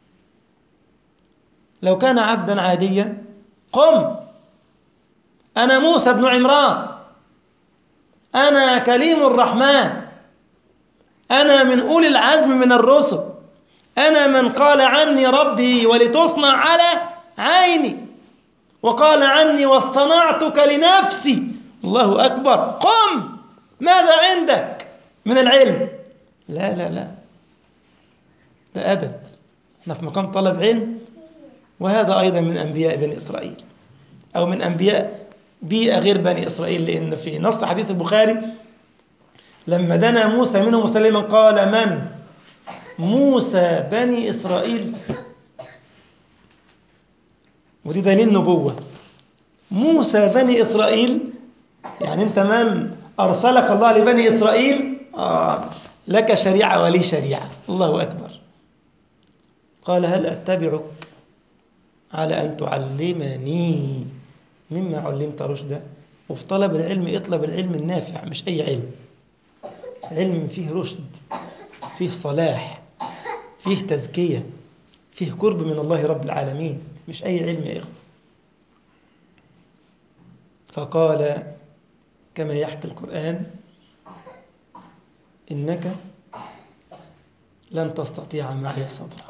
لو كان عبدا عاديا قم، أنا موسى بن عمران، أنا كليم الرحمن، أنا من أولي العزم من الرسل، أنا من قال عني ربي ولتصنع على عيني، وقال عني واصطنعتك لنفسي. الله أكبر. قم، ماذا عندك من العلم؟ لا لا لا، ده أدب. احنا في مقام طلب علم، وهذا أيضا من أنبياء بني إسرائيل، أو من أنبياء بيئة غير بني إسرائيل، لأن في نص حديث البخاري لما دنا موسى منهم مسلما قال: من؟ موسى بني إسرائيل. ودي دليل نبوة. موسى بني إسرائيل، يعني أنت من أرسلك الله لبني إسرائيل؟ آه، لك شريعة ولي شريعة. الله أكبر. قال: هل أتبعك على أن تعلمني مما علمت رشدا؟ وفي طلب العلم اطلب العلم النافع، مش أي علم، علم فيه رشد، فيه صلاح، فيه تزكية، فيه قرب من الله رب العالمين، مش أي علم يا إخوة. فقال كما يحكي القرآن: إنك لن تستطيع معي صبرا.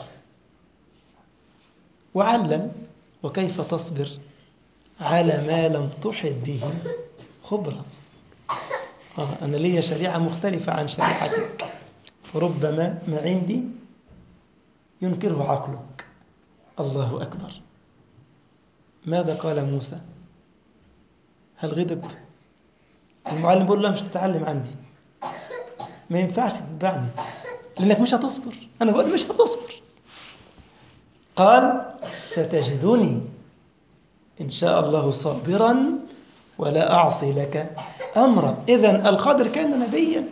وعلل: وكيف تصبر على ما لم تحط به خبرا. آه، أنا لي شريعة مختلفة عن شريعتك، فربما ما عندي ينكره عقلك. الله أكبر. ماذا قال موسى؟ هل غضب؟ المعلم بيقول له: مش هتتعلم عندي، ما ينفعش تتبعني لأنك مش هتصبر. أنا بقول مش هتصبر. قال: ستجدني إن شاء الله صابرا ولا أعصي لك أمرا. إذن الخضر كان نبيا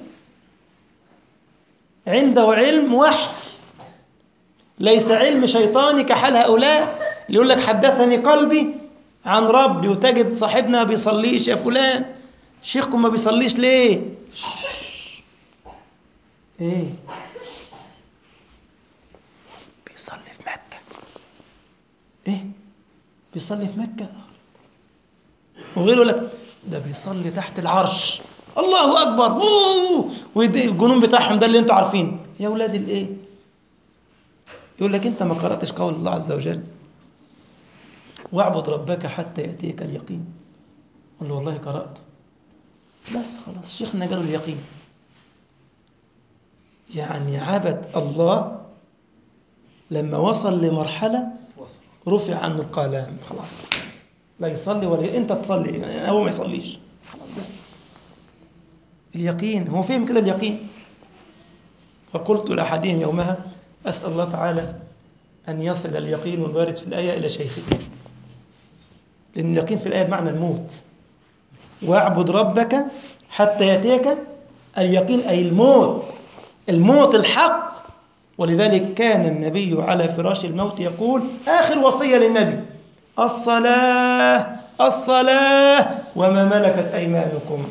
عنده علم وحي، ليس علم شيطاني كحال هؤلاء اللي يقول لك حدثني قلبي عن ربي، وتجد صاحبنا ما بيصليش. يا فلان شيخكم ما بيصليش ليه؟ ايه؟ بيصلي في مكة. ايه؟ بيصلي في مكة. وغيره يقول لك ده بيصلي تحت العرش. الله أكبر. ويدي الجنون بتاعهم ده اللي انتوا عارفين. يا ولاد الايه؟ يقول لك انت ما قرأتش قول الله عز وجل: واعبد ربك حتى يأتيك اليقين. قال له: والله قرأت. بس خلاص، شيخنا قالوا اليقين. يعني عبد الله لما وصل لمرحلة رفع عنه القلم، خلاص لا يصلي ولا انت تصلي، يعني هو ما يصليش. خلاص ده اليقين. هو فهم كده اليقين. فقلت لأحدهم يومها: أسأل الله تعالى أن يصل اليقين الوارد في الآية إلى شيخك، لأن اليقين في الآية بمعنى الموت. واعبد ربك حتى يأتيك اليقين، أي الموت، الموت الحق. ولذلك كان النبي على فراش الموت يقول آخر وصية للنبي: الصلاة الصلاة وما ملكت أيمانكم.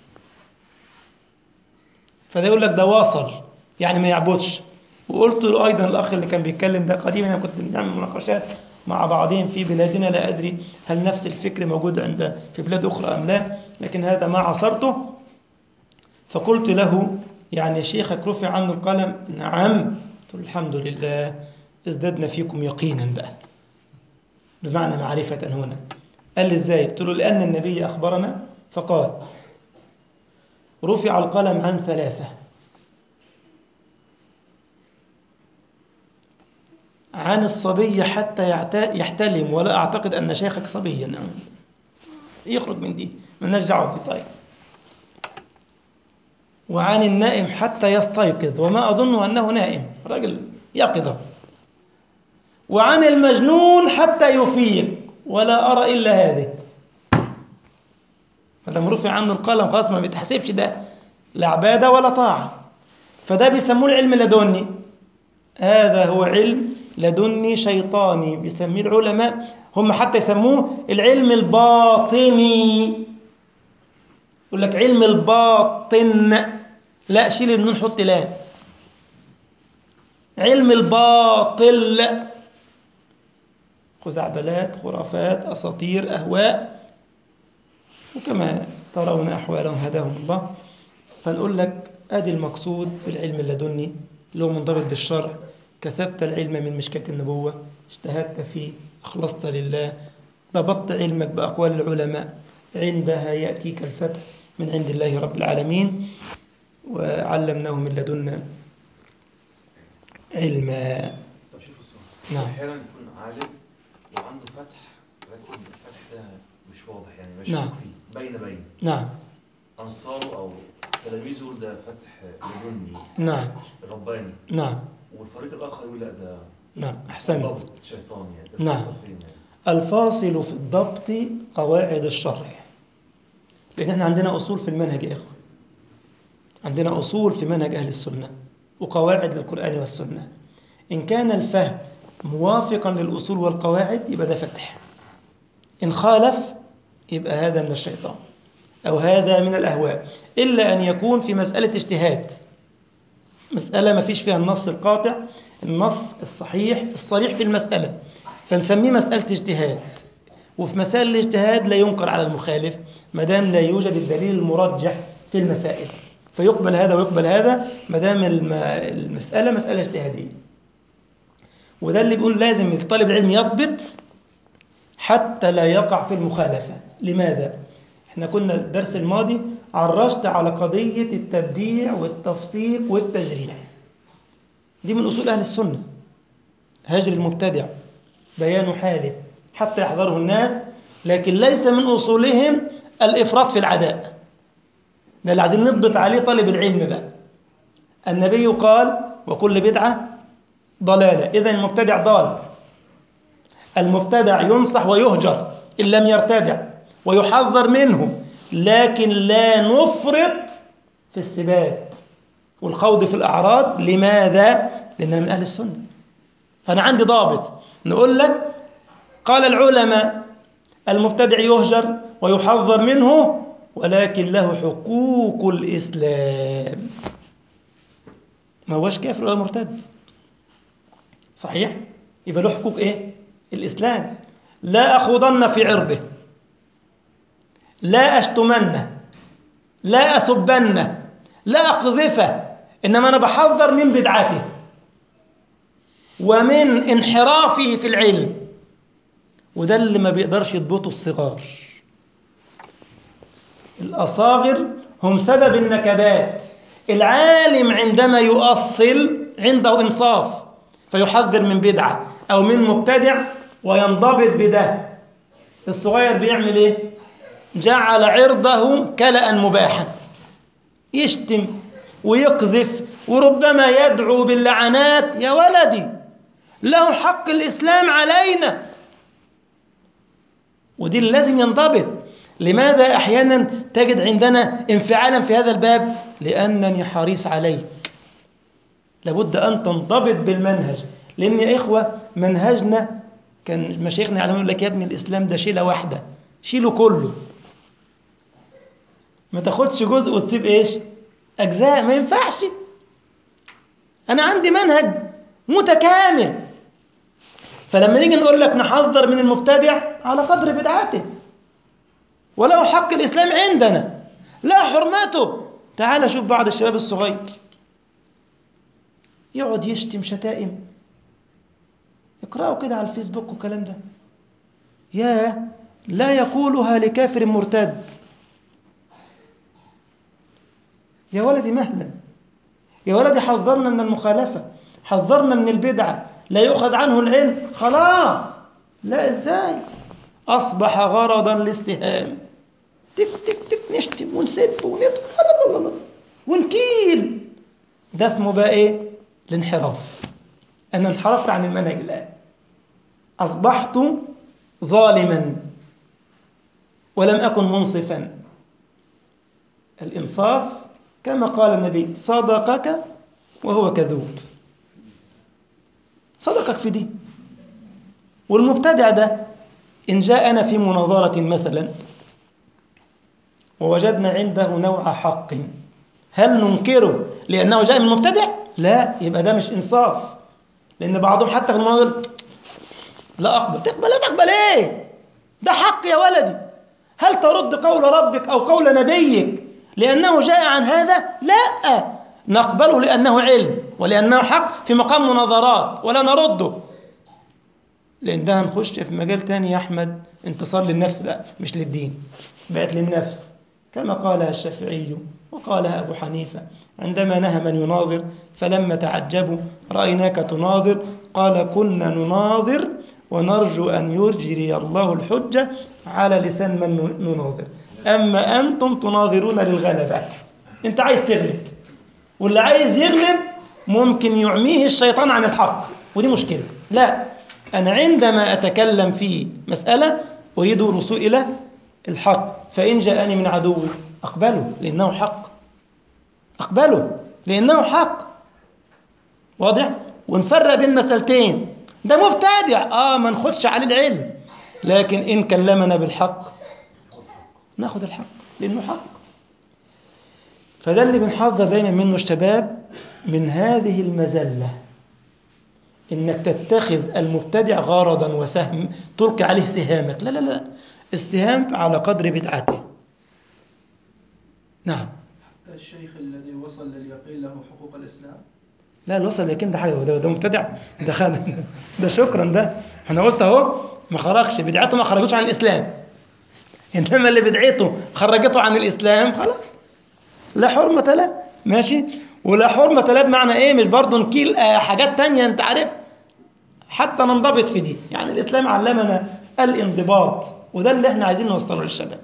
فده يقول لك ده واصل، يعني ما يعبدش. وقلت له أيضا الأخ اللي كان بيتكلم ده قديما، أنا كنت بنعمل مناقشات مع بعضهم في بلادنا، لا أدري هل نفس الفكر موجود عند في بلاد أخرى أم لا، لكن هذا ما عصرته. فقلت له: يعني شيخك رفع عنه القلم؟ نعم. قلت له: الحمد لله، ازددنا فيكم يقينا بقى، بمعنى معرفة هنا. قال لي: ازاي؟ قلت له: لأن النبي أخبرنا فقال: رفع القلم عن ثلاثة: عن الصبي حتى يحتلم، ولا أعتقد أن شيخك صبيا، يخرج من دي، من نرجع دي. طيب. وعن النائم حتى يستيقظ، وما أظن أنه نائم، راجل يقظه. وعن المجنون حتى يفيق، ولا أرى إلا هذه. فلما رفع عنه القلم خلاص ما بيتحسبش ده لا عبادة ولا طاعة. فده بيسموه العلم اللدني. هذا هو علم لدني شيطاني بيسميه العلماء، هم حتى يسموه العلم الباطني. يقول لك علم الباطن، لا شيل النون حط لام. علم الباطل، خزعبلات، خرافات، أساطير، أهواء، وكما ترون أحوالهم هداهم الله. فنقول لك أدي المقصود بالعلم اللدني اللي هو منضبط بالشرع. كسبت العلم من مشكاة النبوة، اجتهدت فيه، أخلصت لله، ضبطت علمك بأقوال العلماء، عندها يأتيك الفتح من عند الله رب العالمين. وعلمناه من لدنا علما. طب شوف السؤال. نعم. احيانا يكون عالم وعنده فتح، لكن الفتح ده مش واضح، يعني مش نعم. خفي، بين بين نعم. انصاره او تلاميذه يقول ده فتح لدني نعم. رباني، نعم. والفريق الاخر يقول لا ده نعم. أحسنت. ضبط شيطاني. يعني نعم. الفصل فين يعني؟ الفاصل في الضبط قواعد الشرع، لأن احنا عندنا أصول في المنهج يا إخوة، عندنا أصول في منهج أهل السنة وقواعد للقرآن والسنة. إن كان الفهم موافقا للأصول والقواعد يبقى ده فتح، إن خالف يبقى هذا من الشيطان أو هذا من الأهواء، إلا أن يكون في مسألة اجتهاد، مسألة ما فيش فيها النص القاطع، النص الصحيح الصريح في المسألة، فنسميه مسألة اجتهاد. وفي مسائل الاجتهاد لا ينكر على المخالف ما دام لا يوجد الدليل المرجح في المسائل، فيقبل هذا ويقبل هذا ما دام المسألة مسألة اجتهادية. وده اللي بيقول لازم الطالب العلم يضبط حتى لا يقع في المخالفة. لماذا؟ احنا كنا الدرس الماضي عرجت على قضية التبديع والتفسيق والتجريح، دي من أصول أهل السنة. هجر المبتدع، بيان حاله حتى يحضره الناس، لكن ليس من أصولهم الإفراط في العداء. ده اللي عايزين نضبط عليه طالب العلم بقى. النبي قال وكل بدعة ضلالة، إذن المبتدع ضال. المبتدع ينصح ويهجر إن لم يرتدع ويحذر منه، لكن لا نفرط في السباب والخوض في الأعراض. لماذا؟ لأننا من أهل السنة. فأنا عندي ضابط، نقول لك قال العلماء المبتدع يهجر ويحذر منه، ولكن له حقوق الإسلام. ما هوش كافر ولا مرتد، صحيح؟ يبقى له حقوق إيه؟ الإسلام. لا أخوضن في عرضه، لا أشتمنه، لا أسبنه، لا أقذفه، إنما أنا بحذر من بدعته ومن انحرافه في العلم. وده اللي ما بيقدرش يضبطه الصغار. الأصاغر هم سبب النكبات. العالم عندما يؤصل عنده إنصاف فيحذر من بدعة أو من مبتدع وينضبط بده. الصغير بيعمل إيه؟ جعل عرضه كلأ مباحا، يشتم ويقذف وربما يدعو باللعنات. يا ولدي، له حق الإسلام علينا، ودي لازم ينضبط. لماذا أحيانا تجد عندنا انفعالا في هذا الباب؟ لأنني حريص عليك. لابد أن تنضبط بالمنهج، لأن يا إخوة منهجنا كان مشايخنا يعلمون لك يا ابني الإسلام ده شيلة واحدة، شيله كله، ما تاخدش جزء وتسيب إيش أجزاء، ما ينفعش. أنا عندي منهج متكامل. فلما نيجي نقول لك نحذر من المبتدع على قدر بدعته، وله حق الإسلام عندنا، لا حرمته. تعال شوف بعض الشباب الصغير يقعد يشتم شتائم، اقرأوا كده على الفيسبوك والكلام ده، يا لا يقولها لكافر مرتد. يا ولدي مهلا، يا ولدي حذرنا من المخالفة، حذرنا من البدعة، لا يؤخذ عنه العلم خلاص. لا، ازاي؟ أصبح غرضا للسهام، تك تك تك نشتم ونسب ونضرب ونكيل. ده اسمه بقى ايه؟ الانحراف. أنا انحرفت عن المنهج الآن، أصبحت ظالما ولم أكن منصفا. الإنصاف كما قال النبي صدقك وهو كذوب، صدقك في دي. والمبتدع ده إن جاءنا في مناظرة مثلا ووجدنا عنده نوع حق، هل ننكره لأنه جاء من مبتدع؟ لا، يبقى ده مش إنصاف. لأن بعضهم حتى في المناظر لا أقبل. تقبل لا تقبل إيه؟ ده حق يا ولدي. هل ترد قول ربك أو قول نبيك لأنه جاء عن هذا؟ لا، نقبله لأنه علم ولأنه حق في مقام مناظرات، ولا نرده. لأن ده هنخش في مجال تاني يا أحمد، انتصار للنفس بقى مش للدين، بقت للنفس، كما قالها الشافعي وقالها أبو حنيفة عندما نهى من يناظر فلما تعجبوا رأيناك تناظر قال كنا نناظر ونرجو أن يجري الله الحجة على لسان من نناظر، أما أنتم تناظرون للغلبة. أنت عايز تغلب، واللي عايز يغلب ممكن يعميه الشيطان عن الحق، ودي مشكلة. لا، أنا عندما أتكلم في مسألة أريد الوصول إلى الحق، فإن جاءني من عدو أقبله لأنه حق، أقبله لأنه حق. واضح؟ ونفرق بين مسألتين، ده مبتدع آه ما ناخدش عليه العلم، لكن إن كلمنا بالحق ناخد الحق لأنه حق. فده اللي بنحذر دايما منه الشباب، من هذه المزلة، إنك تتخذ المبتدع غرضا وسهم تلقي عليه سهامك. لا لا لا، السهام على قدر بدعته. نعم. حتى الشيخ الذي وصل لليقين له حقوق الإسلام؟ لا، الوصل لليقين ده حاجة، ده, ده مبتدع، ده خد ده شكرا، ده أنا قلت أهو ما خرجش بدعته، ما خرجوش عن الإسلام. إنما اللي بدعته خرجته عن الإسلام خلاص لا حرمة له، ماشي. ولا حرمة له بمعنى إيه؟ مش برضه نكيل آه حاجات تانية أنت عارف، حتى ننضبط في دي. يعني الإسلام علمنا الانضباط، وده اللي احنا عايزين نوصله للشباب.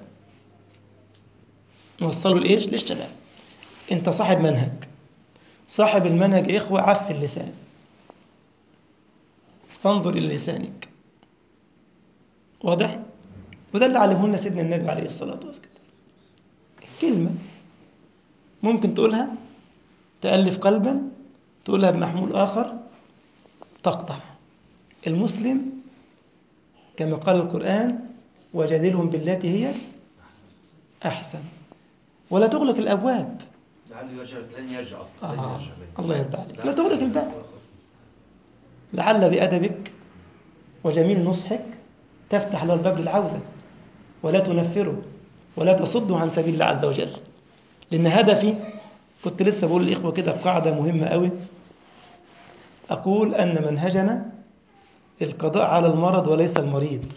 نوصله لإيش؟ للشباب. أنت صاحب منهج، صاحب المنهج يا إخوة عف اللسان، فانظر إلى لسانك. واضح؟ وده اللي علمه لنا سيدنا النبي عليه الصلاة والسلام. كلمة ممكن تقولها تألف قلبا، تقولها بمحمول آخر تقطع. المسلم كما قال القرآن وجادلهم بالتي هي أحسن، ولا تغلق الأبواب. لعله يرجع، لن يرجع أصلا. آه. لن يرجع بينه. الله يرضى عليك، لا تغلق الباب. لعل بأدبك وجميل نصحك تفتح له الباب للعودة، ولا تنفره ولا تصده عن سبيل الله عز وجل. لأن هدفي، كنت لسه بقول للإخوة كده بقاعدة مهمة قوي، أقول أن منهجنا القضاء على المرض وليس المريض.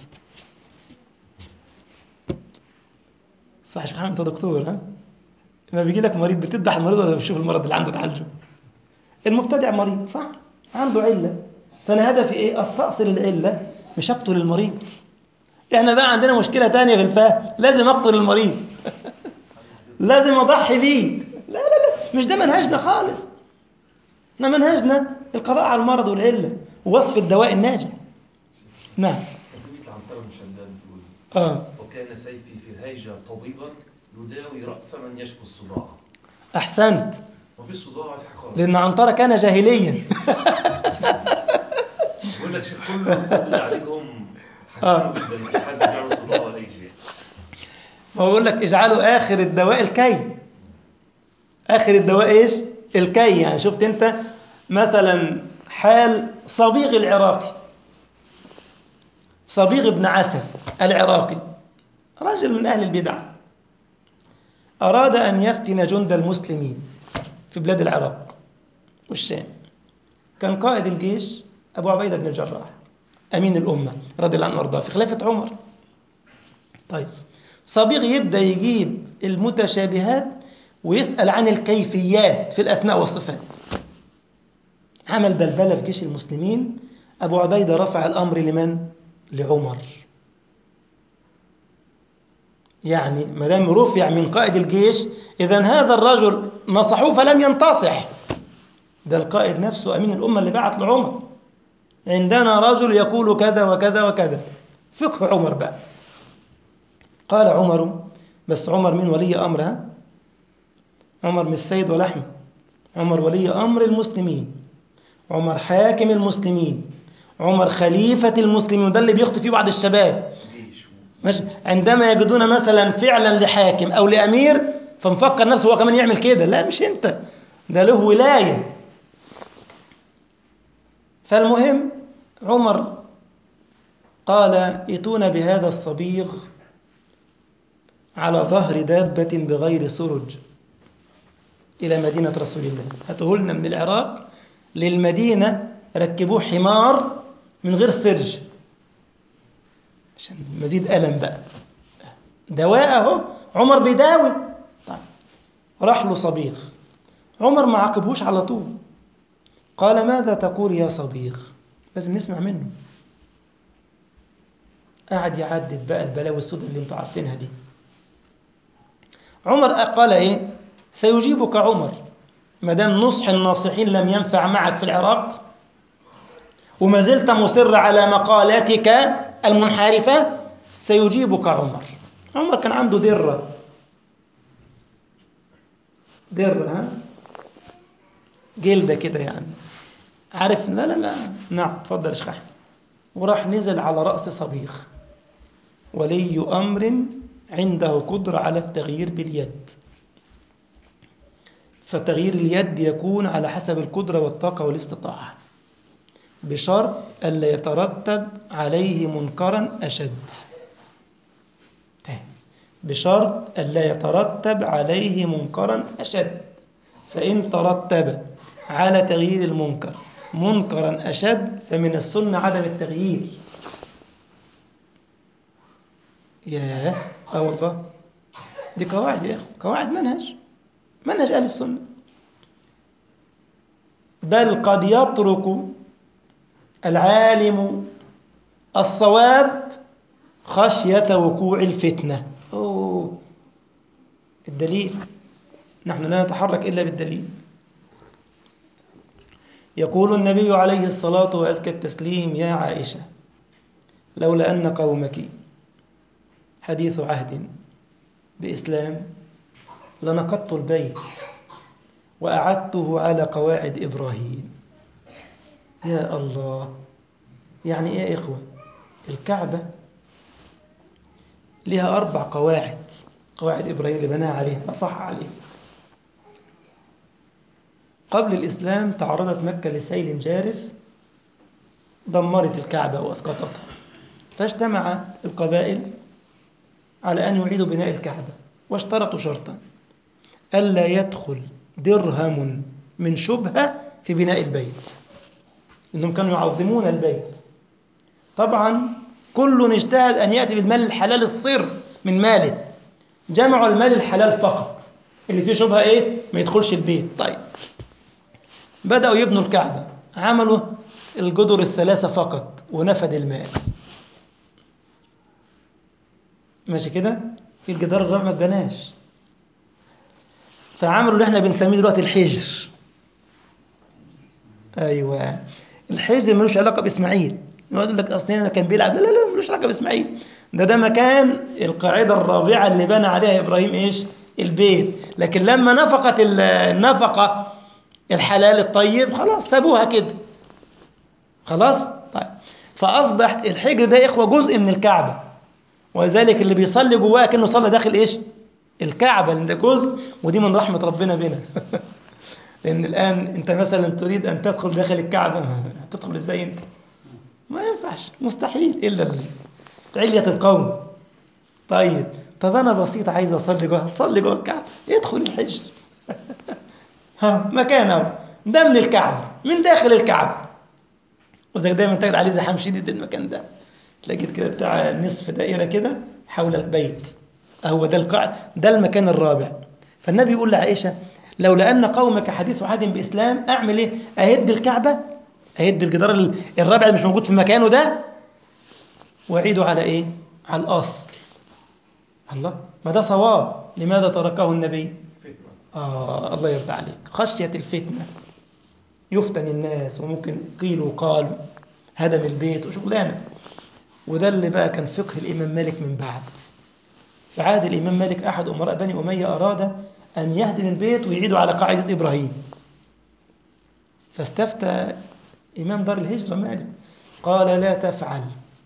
صح يا شيخ محمد؟ أنت دكتور ها؟ لما بيجي لك مريض بتذبح المريض ولا بتشوف المرض اللي عنده تعالجه؟ المبتدع مريض صح، عنده علة، فأنا هدفي إيه؟ أستأصل العلة مش أقتل المريض. إحنا بقى عندنا مشكلة تانية في الفهم، لازم أقتل المريض لازم أضحي بيه. لا لا لا، مش ده منهجنا خالص. احنا منهجنا القضاء على المرض والعلة ووصف الدواء الناجح. نعم. كان عنترة بن شداد بيقول آه. وكان سيفي في الهيجة طبيبا يداوي رأس من يشكو الصداع. أحسنت. ما فيش صداع في خالص. لأن عنترة كان جاهليا. بقول لك شيخ كله اللي عليهم حسين جدا، حد بيعمل صداع ولا أي شيء. بقول لك اجعلوا آخر الدواء الكي. آخر الدواء إيش؟ الكي. يعني شفت أنت مثلا حال صبيغ العراقي، صبيغ بن عسل العراقي، رجل من أهل البدع، أراد أن يفتن جند المسلمين في بلاد العراق والشام. كان قائد الجيش أبو عبيدة بن الجراح أمين الأمة رضي الله عنه وارضاه في خلافة عمر. طيب صبيغ يبدأ يجيب المتشابهات ويسأل عن الكيفيات في الأسماء والصفات. عمل بلبلة في جيش المسلمين. أبو عبيدة رفع الأمر لمن؟ لعمر. يعني ما دام رفع من قائد الجيش إذن هذا الرجل نصحوه فلم ينتصح. ده القائد نفسه أمين الأمة اللي بعت لعمر عندنا رجل يقول كذا وكذا وكذا. فقه عمر بقى. قال عمر، بس عمر من ولي أمرها، عمر مش سيد ولا أحمد، عمر ولي أمر المسلمين، عمر حاكم المسلمين، عمر خليفة المسلمين. ده اللي بيخطي فيه بعض الشباب مش عندما يجدون مثلا فعلا لحاكم أو لأمير فمفكر نفسه هو كمان يعمل كده. لا مش أنت، ده له ولاية. فالمهم عمر قال ائتونا بهذا الصبيغ على ظهر دابة بغير سرج إلى مدينة رسول الله، هاتوه لنا من العراق للمدينة، ركبوه حمار من غير سرج عشان مزيد ألم بقى، دواء اهو، عمر بيداوي. طيب راح له صبيغ، عمر ما عاقبهوش على طول، قال ماذا تقول يا صبيغ؟ لازم نسمع منه. قاعد يعدد بقى البلاوي السوداء اللي انتوا عارفينها دي. عمر قال ايه؟ سيجيبك عمر، ما دام نصح الناصحين لم ينفع معك في العراق وما زلت مصر على مقالاتك المنحرفة، سيجيبك عمر. عمر كان عنده درة، درة ها جلدة كده يعني، عارف؟ لا لا لا نعم تفضل يا شيخ أحمد. وراح نزل على رأس صبيغ، ولي أمر عنده قدرة على التغيير باليد، فتغيير اليد يكون على حسب القدرة والطاقة والاستطاعة، بشرط ألا يترتب عليه منكرا أشد. بشرط ألا يترتب عليه منكرا أشد، فإن ترتب على تغيير المنكر منكرا أشد فمن السنة عدم التغيير. ياه اه والله دي قواعد يا اخو، قواعد منهج منهج اهل السنه. بل قد يترك العالم الصواب خشيه وقوع الفتنه. اوه الدليل، نحن لا نتحرك الا بالدليل. يقول النبي عليه الصلاه وازكى التسليم يا عائشه لولا ان قومك حديث عهد بإسلام لنقضت البيت وأعدته على قواعد إبراهيم. يا الله، يعني إيه يا إخوة؟ الكعبة لها أربع قواعد، قواعد إبراهيم اللي بناها عليها رفعها عليه. قبل الإسلام تعرضت مكة لسيل جارف دمرت الكعبة وأسقطتها، فاجتمع القبائل على أن يعيدوا بناء الكعبة، واشترطوا شرطا ألا يدخل درهم من شبهة في بناء البيت، إنهم كانوا يعظمون البيت. طبعا كل اجتهد أن يأتي بالمال الحلال الصرف من ماله، جمعوا المال الحلال فقط، اللي فيه شبهة إيه؟ ما يدخلش البيت. طيب بدأوا يبنوا الكعبة، عملوا الجدر الثلاثة فقط ونفد المال، ماشي كده؟ في الجدار الرابع ما اتبناش، فعملوا اللي احنا بنسميه دلوقتي الحجر. ايوه الحجر ملوش علاقه باسماعيل، يقول لك اصلا كان بيلعب، لا لا لا ملوش علاقه باسماعيل، ده ده مكان القاعده الرابعه اللي بنى عليها ابراهيم ايش؟ البيت. لكن لما نفقت النفقه الحلال الطيب خلاص سابوها كده خلاص. طيب فاصبح الحجر ده يا اخوه جزء من الكعبه، وذلك اللي بيصلي جواه كأنه صلى داخل ايش؟ الكعبه، لان ده جزء، ودي من رحمه ربنا بنا. لأن الآن أنت مثلا تريد أن تدخل داخل الكعبة، تدخل إزاي أنت؟ ما ينفعش، مستحيل إلا علية القوم. طيب طب أنا بسيط عايز أصلي جوه، تصلي جوه الكعبة، ادخل الحجر. ها مكانه ده من الكعبة، من داخل الكعبة، وزي دايما تجد عليه زحام شديد المكان ده، تلاقي كده بتاع نصف دائرة كده حول البيت، هو ده القاعدة، ده المكان الرابع. فالنبي يقول لعائشة لولا أن قومك حديث عهد بإسلام أعمل إيه؟ أهد الكعبة، أهد الجدار الرابع اللي مش موجود في مكانه ده، وأعيده على إيه؟ على الأصل. الله، ما ده صواب. لماذا تركه النبي؟ آه الله يرضى عليك، خشية الفتنة، يفتن الناس وممكن قيل وقال هدم البيت وشغلانة. وده اللي بقى كان فقه الإمام مالك من بعد. في عهد الإمام مالك أحد أمراء بني أمية أراد أن يهدم البيت ويعيده على قاعدة إبراهيم، فاستفتى إمام دار الهجرة مالك، قال لا تفعل،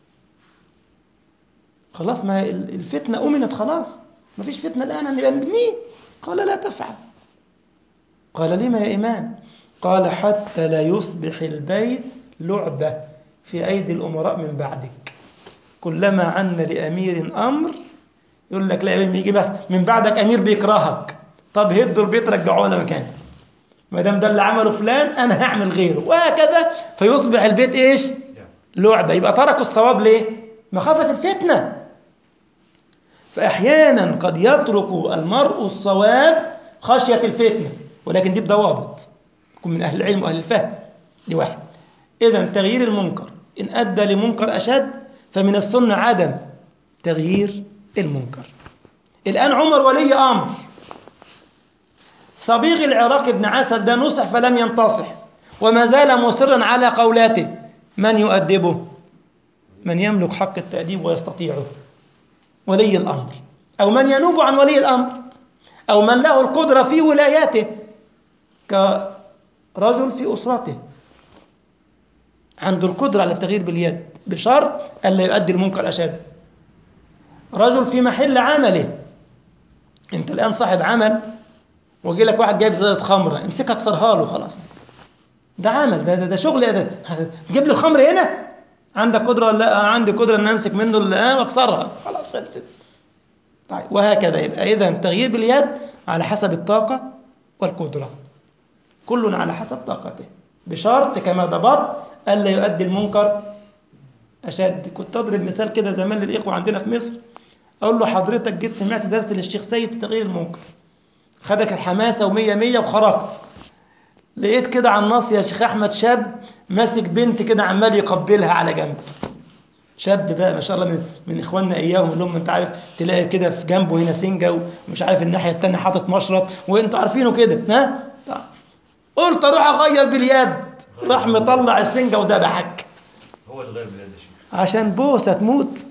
خلاص ما الفتنة أمنت خلاص، ما فيش فتنة الآن أن نبنيه. قال لا تفعل. قال لما يا إمام؟ قال حتى لا يصبح البيت لعبة في أيدي الأمراء من بعدك. كلما عن لأمير أمر يقول لك لا يجي بس من بعدك أمير بيكرهك، طب هدوا البيت رجعوه لمكانه، ما دام ده اللي عمله فلان أنا هعمل غيره، وهكذا. فيصبح البيت إيش؟ لعبة. يبقى تركوا الصواب ليه؟ مخافة الفتنة. فأحيانا قد يترك المرء الصواب خشية الفتنة، ولكن دي بضوابط، يكون من أهل العلم وأهل الفهم. دي واحد. إذن تغيير المنكر إن أدى لمنكر أشد فمن السنة عدم تغيير المنكر. الآن عمر ولي أمر، صبيغ العراق بن عسل ده نصح فلم ينتصح وما زال مصرا على قولاته، من يؤدبه؟ من يملك حق التأديب ويستطيعه، ولي الأمر، أو من ينوب عن ولي الأمر، أو من له القدرة في ولايته كرجل في أسرته عنده القدرة على التغيير باليد بشرط ألا يؤدي المنكر أشد. رجل في محل عمله، أنت الآن صاحب عمل وجي لك واحد جايب زيادة خمرة، امسكها اكسرها له خلاص، ده عمل، ده ده, ده شغل، ده جيب لي الخمر هنا، عندك قدرة ولا لا؟ عندي قدرة ان امسك منه الآن واكسرها، خلاص خلصت. طيب وهكذا. يبقى اذا التغيير باليد على حسب الطاقة والقدرة، كل على حسب طاقته بشرط كما ضبط ألا يؤدي المنكر أشد. كنت أضرب مثال كده زمان للإخوة عندنا في مصر، أقول له حضرتك جيت سمعت درس للشيخ سيد في تغيير المنكر، خدك الحماسة ومية مية وخرجت، لقيت كده على النص يا شيخ أحمد شاب ماسك بنت كده عمال يقبلها على جنب، شاب بقى ما شاء الله من, من إخواننا إياهم اللي هم أنت عارف تلاقي كده في جنبه هنا سنجة ومش عارف الناحية التانية حاطط مشرط وأنتوا عارفينه كده، ها؟ قلت أروح أغير باليد، راح مطلع السنجة ودبحك. هو اللي غير باليد يا شيخ عشان بوسة تموت.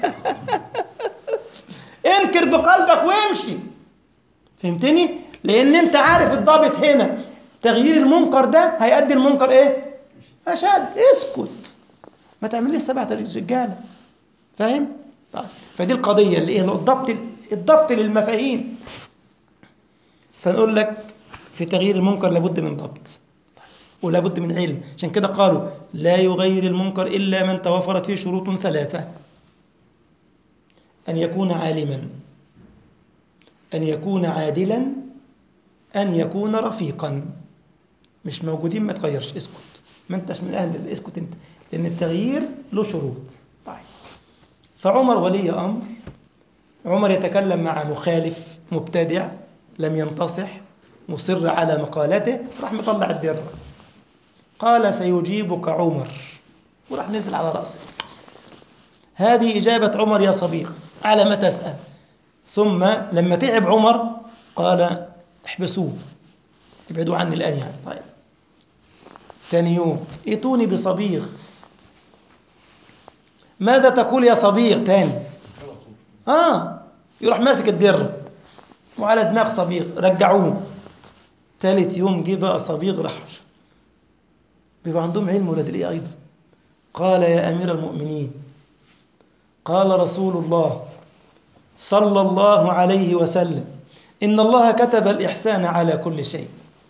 انكر بقلبك وامشي، فهمتني؟ لأن أنت عارف الضابط هنا، تغيير المنكر ده هيؤدي المنكر إيه؟ أشد. اسكت، ما تعمليش سبعة رجالة، فاهم؟ طيب. فدي القضية اللي إيه؟ الضبط، الضبط للمفاهيم. فنقول لك في تغيير المنكر لابد من ضبط ولابد من علم. عشان كده قالوا لا يغير المنكر إلا من توفرت فيه شروط ثلاثة: أن يكون عالما، أن يكون عادلا، أن يكون رفيقا. مش موجودين ما تغيرش، اسكت، ما انتش من أهل اسكت انت، لأن التغيير له شروط. طيب. فعمر ولي أمر، عمر يتكلم مع مخالف مبتدع لم ينتصح مصر على مقالته، راح مطلع الدرة، قال سيجيبك عمر، وراح نزل على رأسه. هذه إجابة عمر يا صبيغ على ما تسأل. ثم لما تعب عمر قال احبسوه، ابعدوا عني الآن يعني. طيب. ثاني يوم ائتوني بصبيغ، ماذا تقول يا صبيغ؟ تاني آه يروح ماسك الدرة وعلى دماغ صبيغ، رجعوه. ثالث يوم جه بقى صبيغ، راح بيبقى عندهم علم ولاد الإيه أيضا. قال يا أمير المؤمنين، قال رسول الله صلى الله عليه وسلم إن الله كتب الإحسان على كل شيء،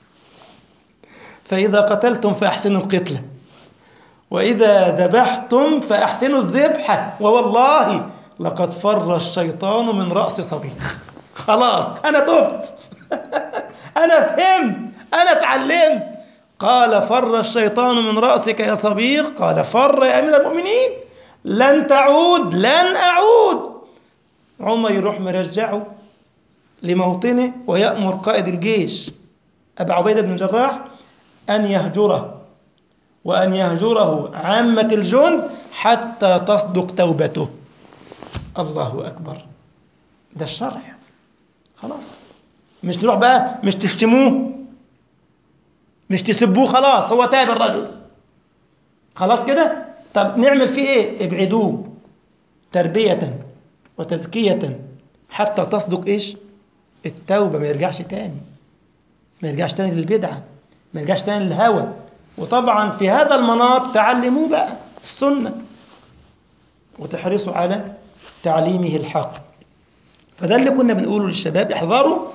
فإذا قتلتم فأحسنوا القتلة، وإذا ذبحتم فأحسنوا الذبحة، ووالله لقد فر الشيطان من رأس صبيغ. خلاص أنا تبت. أنا فهمت، أنا اتعلمت. قال فر الشيطان من رأسك يا صبيغ؟ قال فر يا أمير المؤمنين، لن تعود، لن أعود. عمر يروح مرجعه لموطنه ويأمر قائد الجيش أبا عبيدة بن الجراح أن يهجره، وأن يهجره عامة الجند حتى تصدق توبته. الله أكبر، ده الشرع. خلاص، مش نروح بقى مش تشتموه مش تسبوه، خلاص هو تاب الرجل، خلاص كده. طب نعمل فيه ايه؟ ابعدوه تربية وتزكية حتى تصدق ايش؟ التوبة، ما يرجعش تاني، ما يرجعش تاني للبدعة، ما يرجعش تاني للهوى. وطبعا في هذا المناط تعلموه بقى السنة وتحرصوا على تعليمه الحق. فده اللي كنا بنقوله للشباب، احذروا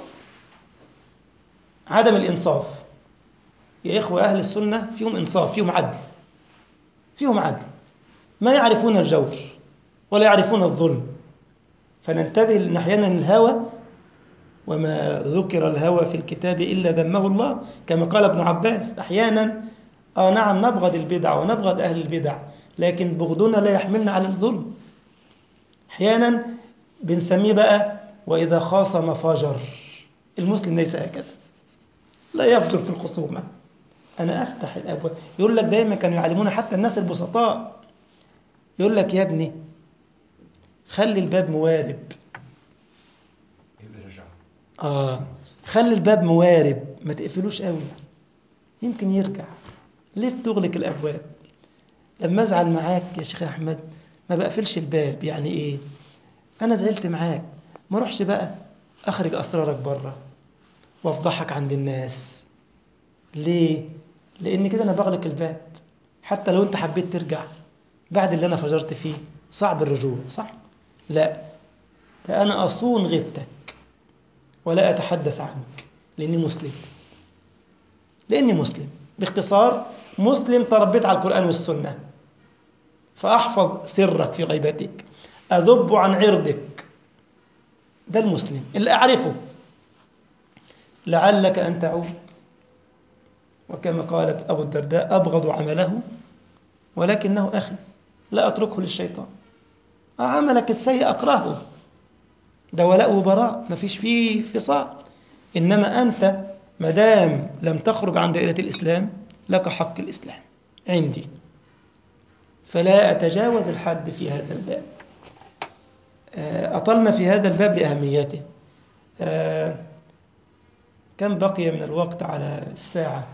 عدم الإنصاف. يا إخوة أهل السنة فيهم إنصاف، فيهم عدل، فيهم عدل، ما يعرفون الجور ولا يعرفون الظلم. فننتبه لأن أحيانا الهوى، وما ذكر الهوى في الكتاب إلا ذمه الله، كما قال ابن عباس أحيانا آه نعم نبغض البدع ونبغض أهل البدع، لكن بغضنا لا يحملنا على الظلم. أحيانا بنسميه بقى وإذا خاصم فجر. المسلم ليس هكذا، لا يفجر في الخصومة. أنا أفتح الأبواب. يقول لك دايما كانوا يعلمون حتى الناس البسطاء، يقول لك يا ابني خلي الباب موارب. يبقى رجع. آه خلي الباب موارب، ما تقفلوش قوي، يمكن يرجع. ليه بتغلق الأبواب؟ لما أزعل معاك يا شيخ أحمد ما بقفلش الباب. يعني إيه؟ أنا زعلت معاك، ما روحش بقى أخرج أسرارك بره وأفضحك عند الناس. ليه؟ لأن كده أنا بغلق الباب. حتى لو أنت حبيت ترجع بعد اللي أنا فجرت فيه صعب الرجوع، صح؟ لا، ده أنا أصون غيبتك ولا أتحدث عنك لأني مسلم. لأني مسلم باختصار، مسلم تربيت على القرآن والسنة، فأحفظ سرك في غيبتك، أذب عن عرضك. ده المسلم اللي أعرفه. لعلك أن تعود، وكما قالت أبو الدرداء أبغض عمله ولكنه أخي لا أتركه للشيطان. عملك السيء أكرهه، ده ولاء وبراء، ما فيش فيه فصال. إنما أنت مدام لم تخرج عن دائرة الإسلام لك حق الإسلام عندي، فلا أتجاوز الحد في هذا الباب. أطلنا في هذا الباب لأهميته. كم بقي من الوقت على الساعة؟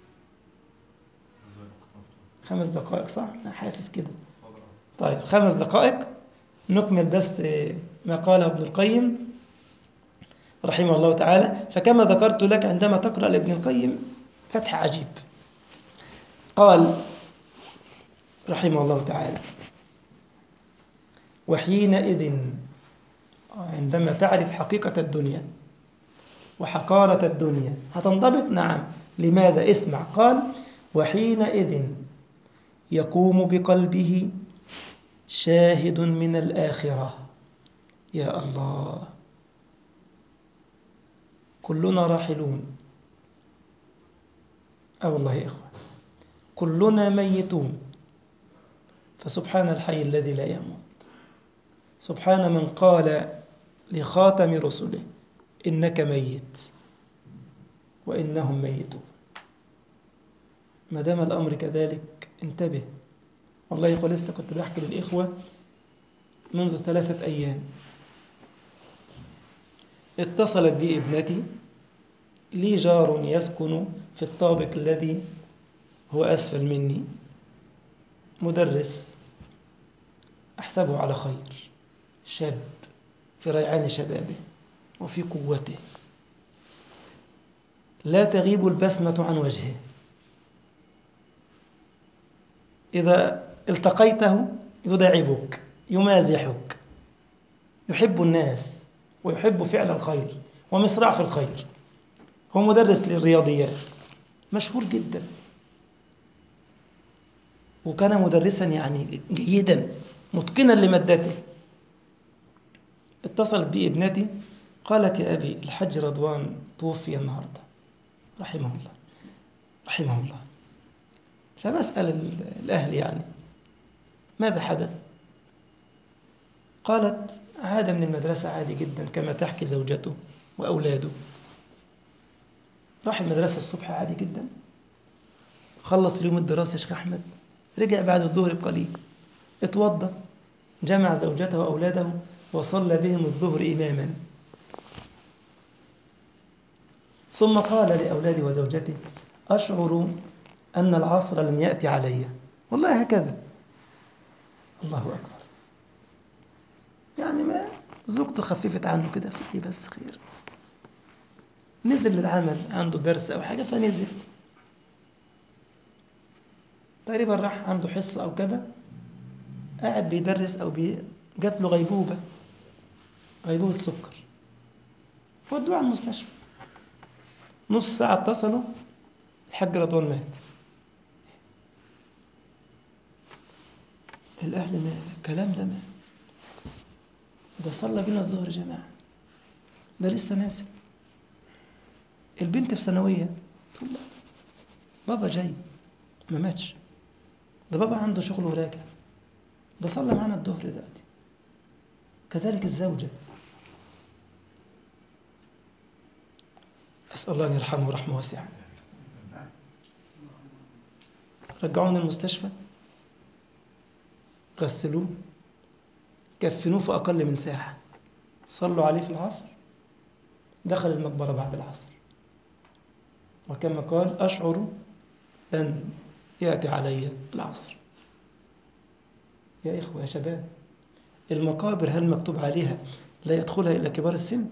خمس دقائق صح؟ أنا حاسس كده. طيب خمس دقائق نكمل بس ما قاله ابن القيم رحمه الله تعالى. فكما ذكرت لك عندما تقرأ لابن القيم فتح عجيب. قال رحمه الله تعالى: وحينئذ، عندما تعرف حقيقة الدنيا وحقارة الدنيا هتنضبط. نعم. لماذا؟ اسمع. قال: وحينئذ يقوم بقلبه شاهد من الآخرة. يا الله، كلنا راحلون. أه والله يا إخوة، كلنا ميتون. فسبحان الحي الذي لا يموت، سبحان من قال لخاتم رسله إنك ميت وإنهم ميتون. ما دام الأمر كذلك انتبه. والله يا إخوة لسه كنت بحكي للإخوة منذ ثلاثة أيام، اتصلت بي ابنتي، لي جار يسكن في الطابق الذي هو أسفل مني، مدرس أحسبه على خير، شاب في ريعان شبابه وفي قوته، لا تغيب البسمة عن وجهه. إذا التقيته يداعبك، يمازحك، يحب الناس ويحب فعل الخير ومسرع في الخير. هو مدرس للرياضيات مشهور جدا، وكان مدرسا يعني جيدا متقنا لمادته. اتصلت بي ابنتي قالت: يا أبي الحج رضوان توفي النهاردة رحمه الله رحمه الله. فبسأل الأهل يعني ماذا حدث؟ قالت: عاد من المدرسة عادي جدا كما تحكي زوجته وأولاده. راح المدرسة الصبح عادي جدا، خلص اليوم الدراسي يا شيخ أحمد، رجع بعد الظهر بقليل، اتوضى، جمع زوجته وأولاده وصلى بهم الظهر إماما، ثم قال لأولادي وزوجتي: أشعر أن العصر لم يأتي علي. والله هكذا. الله أكبر. يعني ما زوجته خففت عنه كده، في بس خير، نزل للعمل، عنده درس أو حاجة فنزل، تقريبا راح عنده حصة أو كذا، قاعد بيدرس أو بي... جات له غيبوبة غيبوبة سكر، ودوه على المستشفى. نص ساعة اتصلوا الحاج رضوان مات. الأهل ما الكلام ده ما ده صلى بينا الظهر يا جماعة، ده لسه ناسي. البنت في ثانوية تقول لا بابا جاي ما ماتش، ده بابا عنده شغل وراجع، ده صلى معنا الظهر دلوقتي. كذلك الزوجة، أسأل الله أن يرحمه رحمة واسعة. رجعوه من المستشفى، غسلوه، كفنوه في أقل من ساعة، صلوا عليه في العصر، دخل المقبرة بعد العصر، وكما قال أشعر أن يأتي علي العصر. يا إخوة يا شباب، المقابر هل مكتوب عليها لا يدخلها إلا كبار السن؟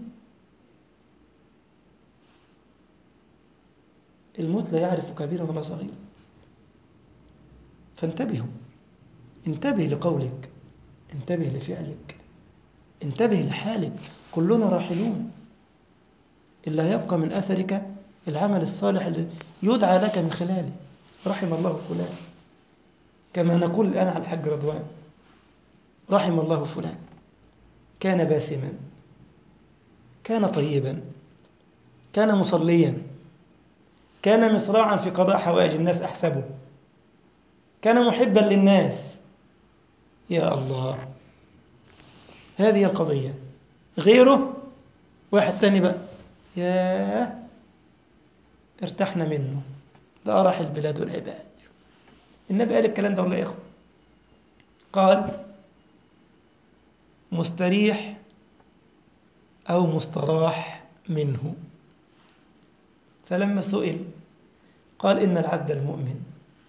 الموت لا يعرف كبيرا ولا صغيرا. فانتبهوا، انتبه لقولك، انتبه لفعلك، انتبه لحالك. كلنا راحلون، اللي هيبقى من أثرك العمل الصالح اللي يدعى لك من خلاله. رحم الله فلان، كما نقول الآن على الحج رضوان، رحم الله فلان، كان باسما، كان طيبا، كان مصليا، كان مسراعا في قضاء حوائج الناس أحسبه، كان محبا للناس. يا الله، هذه القضية. غيره واحد ثاني بقى، ياه ارتحنا منه، ده أرح البلاد والعباد. النبي قال الكلام ده ولا يا إخوة؟ قال مستريح أو مستراح منه. فلما سئل قال إن العبد المؤمن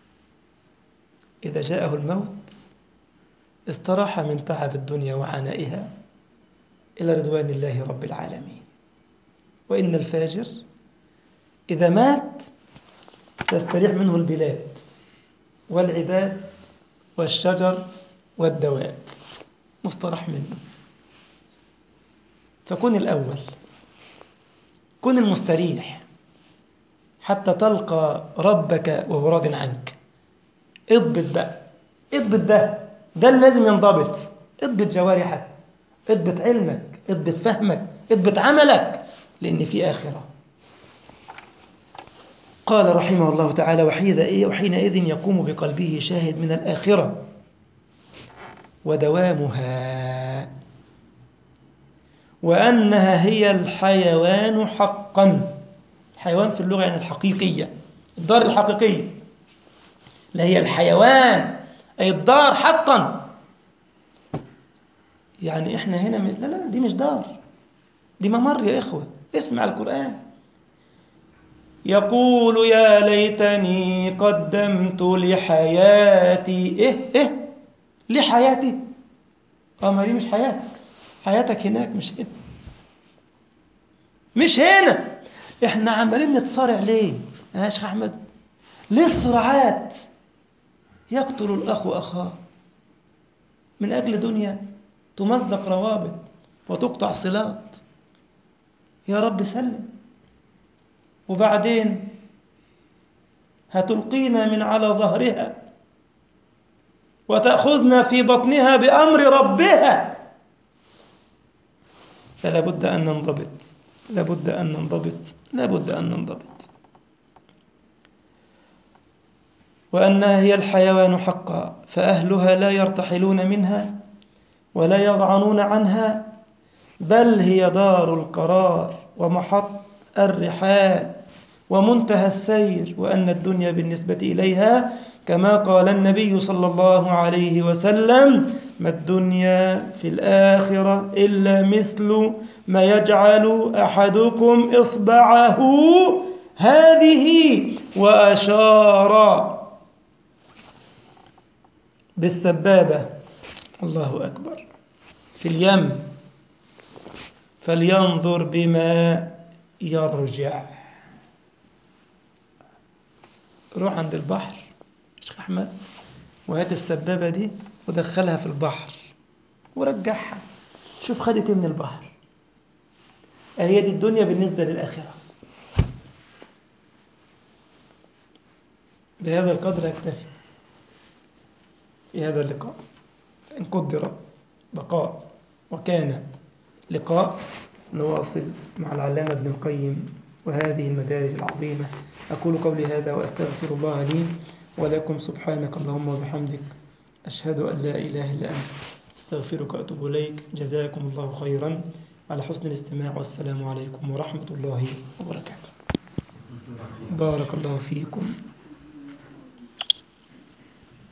إذا جاءه الموت استراح من تعب الدنيا وعنائها إلى رضوان الله رب العالمين، وإن الفاجر إذا مات تستريح منه البلاد والعباد والشجر والدواب، مستراح منه. فكن الأول، كن المستريح حتى تلقى ربك وهو راض عنك. اضبط بقى، اضبط ده ده اللي لازم ينضبط. اضبط جوارحك، اضبط علمك، اضبط فهمك، اضبط عملك، لأن في آخرة. قال رحمه الله تعالى وحينئذ يقوم بقلبه شاهد من الآخرة ودوامها، وأنها هي الحيوان حقا. الحيوان في اللغة يعني الحقيقية، الدار الحقيقية، لا هي الحيوان أي الدار حقا. يعني إحنا هنا م... لا لا دي مش دار، دي ممر يا إخوة. اسمع القرآن، يقول يا ليتني قدمت لحياتي. إيه إيه لحياتي؟ آه ما دي مش حياتك، حياتك هناك مش هنا، مش هنا. إحنا عمالين نتصارع ليه يا شيخ أحمد؟ ليه الصراعات؟ يقتل الأخ أخاه من أجل دنيا، تمزق روابط وتقطع صلات. يا رب سلم. وبعدين هتلقينا من على ظهرها وتأخذنا في بطنها بأمر ربها. فلا بد أن ننضبط، لا بد أن ننضبط، لا بد أن ننضبط. وأنها هي الحيوان حقا، فأهلها لا يرتحلون منها ولا يضعنون عنها، بل هي دار القرار ومحط الرحال ومنتهى السير. وأن الدنيا بالنسبة إليها كما قال النبي صلى الله عليه وسلم: ما الدنيا في الآخرة إلا مثل ما يجعل أحدكم إصبعه هذه، وأشار بالسبابة، الله أكبر، في اليم، فلينظر بما يرجع. روح عند البحر شيخ أحمد وهات السبابة دي ودخلها في البحر ورجعها، شوف خدت ايه من البحر. هي دي الدنيا بالنسبة للآخرة. بهذا القدر أكتفي في هذا اللقاء، إن قدر بقاء وكان لقاء نواصل مع العلامة ابن القيم وهذه المدارج العظيمة. أقول قولي هذا وأستغفر الله لي ولكم. سبحانك اللهم وبحمدك، أشهد أن لا إله إلا أنت، استغفرك وأتوب إليك. جزاكم الله خيرا على حسن الاستماع، والسلام عليكم ورحمة الله وبركاته. بارك الله فيكم.